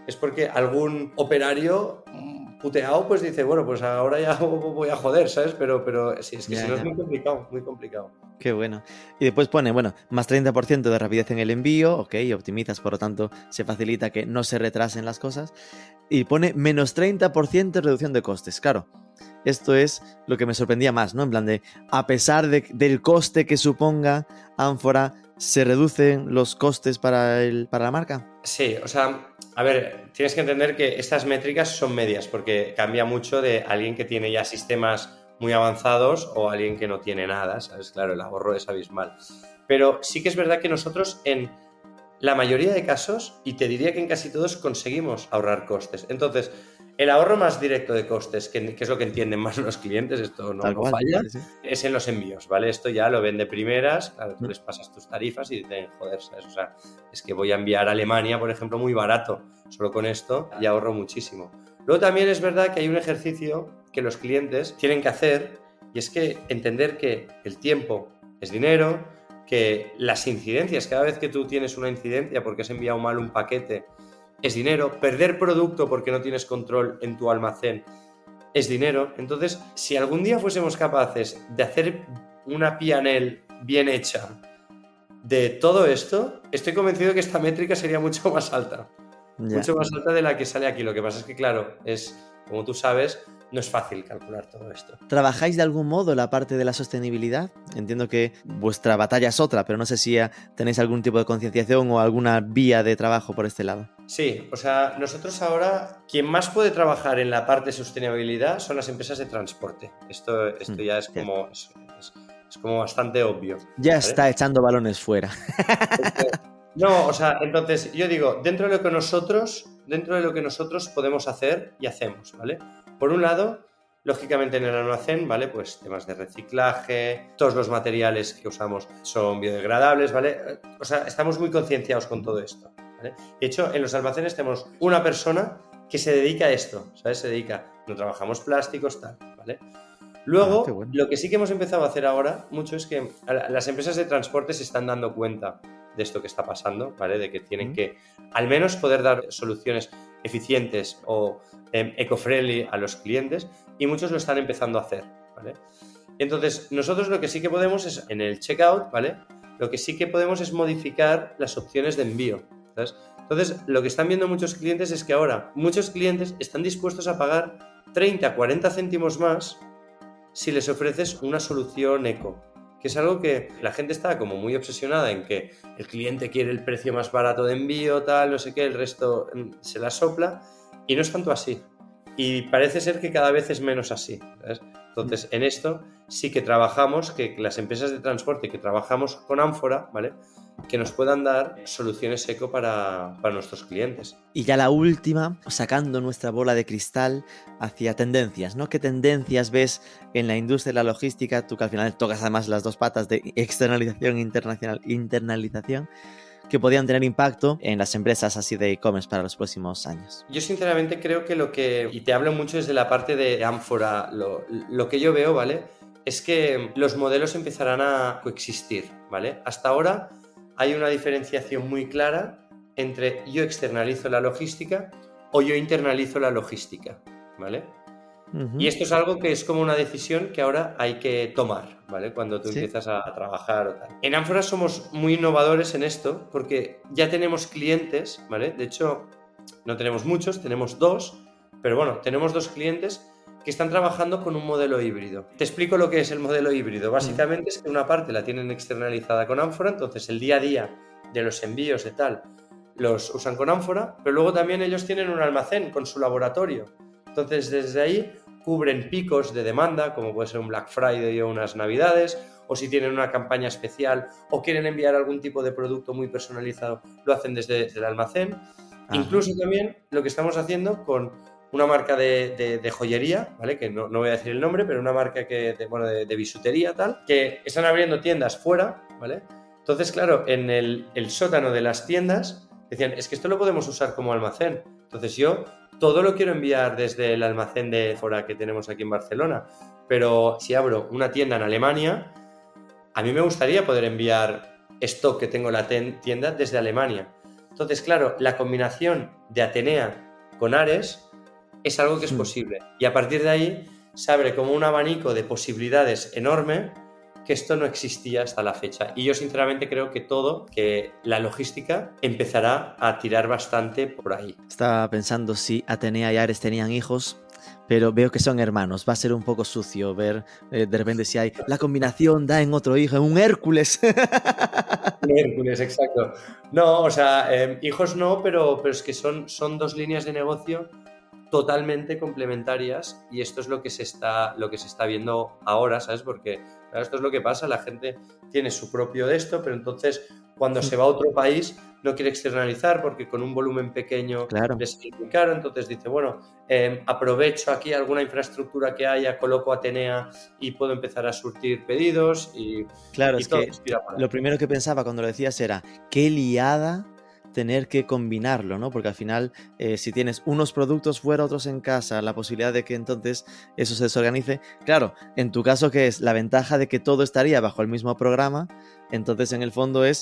es porque algún operario puteado pues dice, bueno, pues ahora ya voy a joder, ¿sabes? Pero, pero sí, es que Ya, si no ya. es muy complicado, muy complicado. Qué bueno. Y después pone, bueno, más treinta por ciento de rapidez en el envío, ok, optimizas, por lo tanto se facilita que no se retrasen las cosas. Y pone menos treinta por ciento de reducción de costes. Claro, esto es lo que me sorprendía más, ¿no? En plan de, a pesar de, del coste que suponga Ánfora, ¿se reducen los costes para, el, para la marca? Sí, o sea, a ver, tienes que entender que estas métricas son medias, porque cambia mucho de alguien que tiene ya sistemas muy avanzados o alguien que no tiene nada, ¿sabes? Claro, el ahorro es abismal. Pero sí que es verdad que nosotros en la mayoría de casos, y te diría que en casi todos, conseguimos ahorrar costes. Entonces, el ahorro más directo de costes, que, que es lo que entienden más los clientes, esto no, Tal no cual, falla, sí, sí. es en los envíos, ¿vale? Esto ya lo ven de primeras, claro, tú les pasas tus tarifas y dicen, joder, ¿sabes? O sea, es que voy a enviar a Alemania, por ejemplo, muy barato, solo con esto y ahorro muchísimo. Luego también es verdad que hay un ejercicio que los clientes tienen que hacer, y es que entender que el tiempo es dinero, que las incidencias, cada vez que tú tienes una incidencia porque has enviado mal un paquete, es dinero, perder producto porque no tienes control en tu almacén es dinero. Entonces, si algún día fuésemos capaces de hacer una P and L bien hecha de todo esto, estoy convencido que esta métrica sería mucho más alta, Ya. mucho más alta de la que sale aquí. Lo que pasa es que, claro, es, como tú sabes, no es fácil calcular todo esto. ¿Trabajáis de algún modo la parte de la sostenibilidad? Entiendo que vuestra batalla es otra, pero no sé si tenéis algún tipo de concienciación o alguna vía de trabajo por este lado. Sí, o sea, nosotros ahora, quien más puede trabajar en la parte de sostenibilidad son las empresas de transporte. Esto, esto ya es como, es, es, es como bastante obvio. Ya ¿vale? Está echando balones fuera. No, o sea, entonces yo digo, dentro de lo que nosotros, dentro de lo que nosotros podemos hacer y hacemos, ¿vale? Por un lado, lógicamente en el almacén, ¿vale? Pues temas de reciclaje, todos los materiales que usamos son biodegradables, ¿vale? O sea, estamos muy concienciados con todo esto, ¿vale? De hecho, en los almacenes tenemos una persona que se dedica a esto, ¿sabes? Se dedica, no trabajamos plásticos, tal, ¿vale? Luego, Ah, bueno. lo que sí que hemos empezado a hacer ahora mucho es que las empresas de transporte se están dando cuenta de esto que está pasando, ¿vale? De que tienen que al menos poder dar soluciones eficientes o eh, eco-friendly a los clientes, y muchos lo están empezando a hacer, ¿vale? Entonces, nosotros lo que sí que podemos es, en el checkout, ¿vale? Lo que sí que podemos es modificar las opciones de envío, ¿sabes? Entonces, lo que están viendo muchos clientes es que ahora muchos clientes están dispuestos a pagar treinta, cuarenta céntimos más si les ofreces una solución eco, que es algo que la gente está como muy obsesionada en que el cliente quiere el precio más barato de envío, tal, no sé qué, el resto se la sopla, y no es tanto así. Y parece ser que cada vez es menos así, ¿sabes? Entonces, en esto sí que trabajamos, que las empresas de transporte que trabajamos con Ánfora, ¿vale? Que nos puedan dar soluciones eco para, para nuestros clientes. Y ya la última, sacando nuestra bola de cristal hacia tendencias, ¿no? ¿Qué tendencias ves en la industria de la logística? Tú que al final tocas además las dos patas de externalización e internacional, internalización, que podían tener impacto en las empresas así de e-commerce para los próximos años. Yo sinceramente creo que lo que, y te hablo mucho desde la parte de Ánfora, lo, lo que yo veo, ¿vale? Es que los modelos empezarán a coexistir, ¿vale? Hasta ahora hay una diferenciación muy clara entre yo externalizo la logística o yo internalizo la logística, ¿vale? Uh-huh. Y esto es algo que es como una decisión que ahora hay que tomar, ¿vale? Cuando tú ¿Sí? empiezas a, a trabajar o tal. En Ánfora somos muy innovadores en esto porque ya tenemos clientes, ¿vale? De hecho, no tenemos muchos, tenemos dos, pero bueno, tenemos dos clientes que están trabajando con un modelo híbrido. Te explico lo que es el modelo híbrido. Básicamente uh-huh. es que una parte la tienen externalizada con Ánfora, entonces el día a día de los envíos y tal los usan con Ánfora, pero luego también ellos tienen un almacén con su laboratorio. Entonces, desde ahí cubren picos de demanda, como puede ser un Black Friday o unas Navidades, o si tienen una campaña especial o quieren enviar algún tipo de producto muy personalizado, lo hacen desde, desde el almacén. Ajá. Incluso también lo que estamos haciendo con una marca de, de, de joyería, ¿vale? Que no, no voy a decir el nombre, pero una marca que, de, bueno, de, de bisutería, tal, que están abriendo tiendas fuera, ¿vale? Entonces, claro, en el, el sótano de las tiendas decían, es que esto lo podemos usar como almacén. Entonces yo todo lo quiero enviar desde el almacén de Ánfora que tenemos aquí en Barcelona, pero si abro una tienda en Alemania, a mí me gustaría poder enviar stock que tengo en la tienda desde Alemania. Entonces, claro, la combinación de Atenea con Ares es algo que es posible. Y a partir de ahí se abre como un abanico de posibilidades enorme que esto no existía hasta la fecha. Y yo sinceramente creo que todo, que la logística empezará a tirar bastante por ahí. Estaba pensando si Atenea y Ares tenían hijos, pero veo que son hermanos. Va a ser un poco sucio ver eh, de repente si hay la combinación da en otro hijo, en un Hércules. Un Hércules, exacto. No, o sea, eh, hijos no, pero, pero es que son, son dos líneas de negocio totalmente complementarias y esto es lo que se está, lo que se está viendo ahora, ¿sabes? Porque claro, esto es lo que pasa, la gente tiene su propio de esto, pero entonces cuando se va a otro país no quiere externalizar porque con un volumen pequeño Claro. les sale muy caro, entonces dice, bueno, eh, aprovecho aquí alguna infraestructura que haya, coloco Atenea y puedo empezar a surtir pedidos y, Claro, y es todo que tira por ahí. lo primero que pensaba cuando lo decías era, qué liada tener que combinarlo, ¿no? Porque al final, eh, si tienes unos productos fuera, otros en casa, la posibilidad de que entonces eso se desorganice, claro, en tu caso, que es la ventaja de que todo estaría bajo el mismo programa, entonces en el fondo es,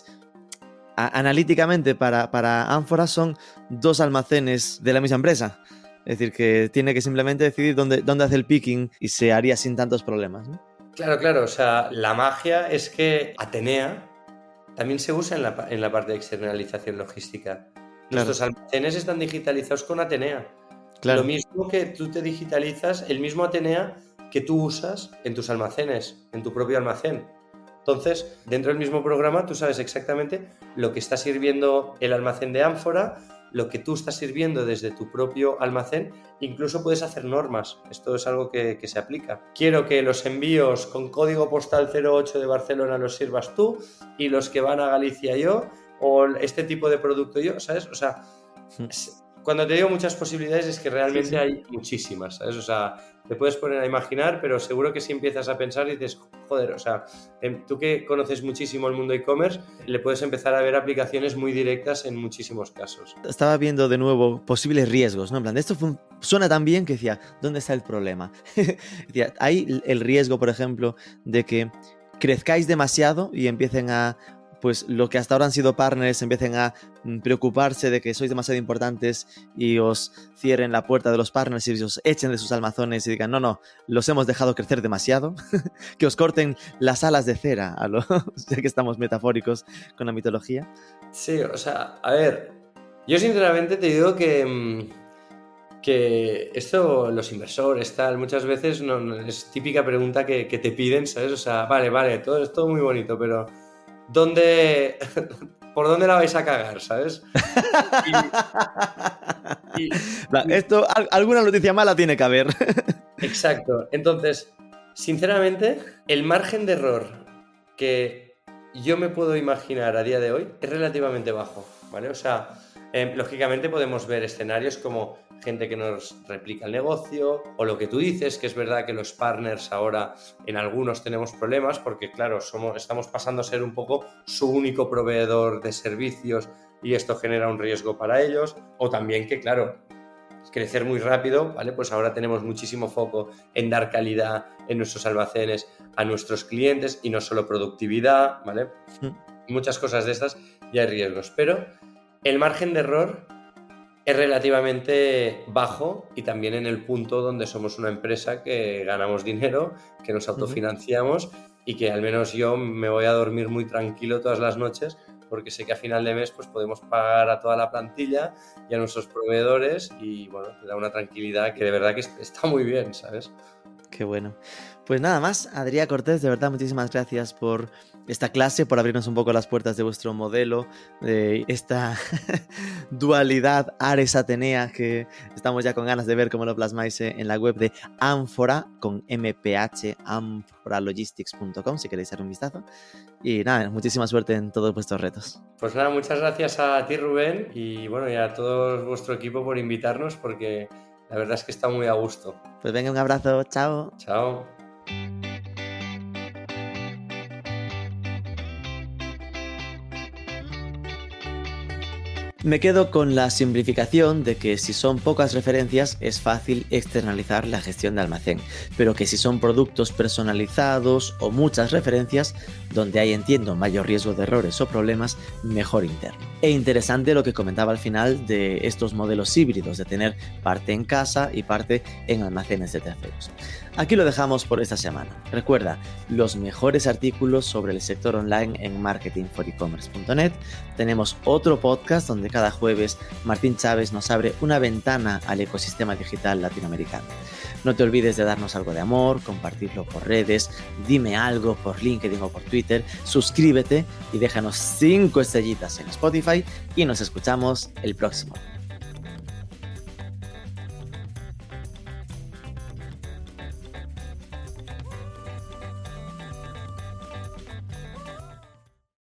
a, analíticamente para, para Ánfora son dos almacenes de la misma empresa, es decir, que tiene que simplemente decidir dónde, dónde hace el picking y se haría sin tantos problemas, ¿no? Claro, claro, o sea, la magia es que Atenea también se usa en la, en la parte de externalización logística. Nuestros Claro. almacenes están digitalizados con Atenea. Claro. Lo mismo que tú te digitalizas, el mismo Atenea que tú usas en tus almacenes, en tu propio almacén. Entonces, dentro del mismo programa tú sabes exactamente lo que está sirviendo el almacén de Ánfora, lo que tú estás sirviendo desde tu propio almacén, incluso puedes hacer normas. Esto es algo que, que se aplica. Quiero que los envíos con código postal cero ocho de Barcelona los sirvas tú y los que van a Galicia yo, o este tipo de producto yo, ¿sabes? O sea, cuando te digo muchas posibilidades es que realmente sí, sí. hay muchísimas, ¿sabes? O sea, te puedes poner a imaginar, pero seguro que si empiezas a pensar y dices, joder, o sea, tú que conoces muchísimo el mundo e-commerce, le puedes empezar a ver aplicaciones muy directas en muchísimos casos. Estaba viendo de nuevo posibles riesgos, ¿no? En plan, esto fun- suena tan bien que decía, ¿dónde está el problema? Decía, hay el riesgo, por ejemplo, de que crezcáis demasiado y empiecen a, pues lo que hasta ahora han sido partners, empiecen a preocuparse de que sois demasiado importantes y os cierren la puerta de los partners y os echen de sus almacenes y digan, no, no, los hemos dejado crecer demasiado, que os corten las alas de cera, a lo, ya que estamos metafóricos con la mitología. Sí, o sea, a ver, yo sinceramente te digo que, que esto, los inversores, tal, muchas veces no, no, es típica pregunta que, que te piden, ¿sabes? O sea, vale, vale, todo es todo muy bonito, pero ¿dónde, ¿por dónde la vais a cagar, sabes? Y, y, Esto, alguna noticia mala tiene que haber. Exacto. Entonces, sinceramente, el margen de error que yo me puedo imaginar a día de hoy es relativamente bajo, ¿vale? O sea, eh, lógicamente podemos ver escenarios como gente que nos replica el negocio o lo que tú dices, que es verdad que los partners ahora en algunos tenemos problemas porque, claro, somos, estamos pasando a ser un poco su único proveedor de servicios y esto genera un riesgo para ellos. O también que, claro, crecer muy rápido, ¿vale? Pues ahora tenemos muchísimo foco en dar calidad en nuestros almacenes a nuestros clientes y no solo productividad, ¿vale? Sí. Muchas cosas de estas y hay riesgos, pero el margen de error es relativamente bajo y también en el punto donde somos una empresa que ganamos dinero, que nos autofinanciamos uh-huh. y que al menos yo me voy a dormir muy tranquilo todas las noches porque sé que a final de mes pues podemos pagar a toda la plantilla y a nuestros proveedores y bueno, te da una tranquilidad que de verdad que está muy bien, ¿sabes? Qué bueno. Pues nada más, Adrià Cortés, de verdad muchísimas gracias por esta clase, por abrirnos un poco las puertas de vuestro modelo, de esta dualidad Ares-Atenea que estamos ya con ganas de ver cómo lo plasmáis en la web de Ánfora, con M P H, ánfora logistics punto com, si queréis dar un vistazo. Y nada, muchísima suerte en todos vuestros retos. Pues nada, muchas gracias a ti, Rubén, y bueno, y a todo vuestro equipo por invitarnos, porque la verdad es que está muy a gusto. Pues venga, un abrazo, chao. Chao. Me quedo con la simplificación de que si son pocas referencias es fácil externalizar la gestión de almacén, pero que si son productos personalizados o muchas referencias, donde hay, entiendo, mayor riesgo de errores o problemas, mejor interno. E interesante lo que comentaba al final de estos modelos híbridos, de tener parte en casa y parte en almacenes de terceros. Aquí lo dejamos por esta semana. Recuerda, los mejores artículos sobre el sector online en marketing for e commerce punto net. Tenemos otro podcast donde cada jueves Martín Chávez nos abre una ventana al ecosistema digital latinoamericano. No te olvides de darnos algo de amor, compartirlo por redes, dime algo por LinkedIn o por Twitter, suscríbete y déjanos cinco estrellitas en Spotify y nos escuchamos el próximo.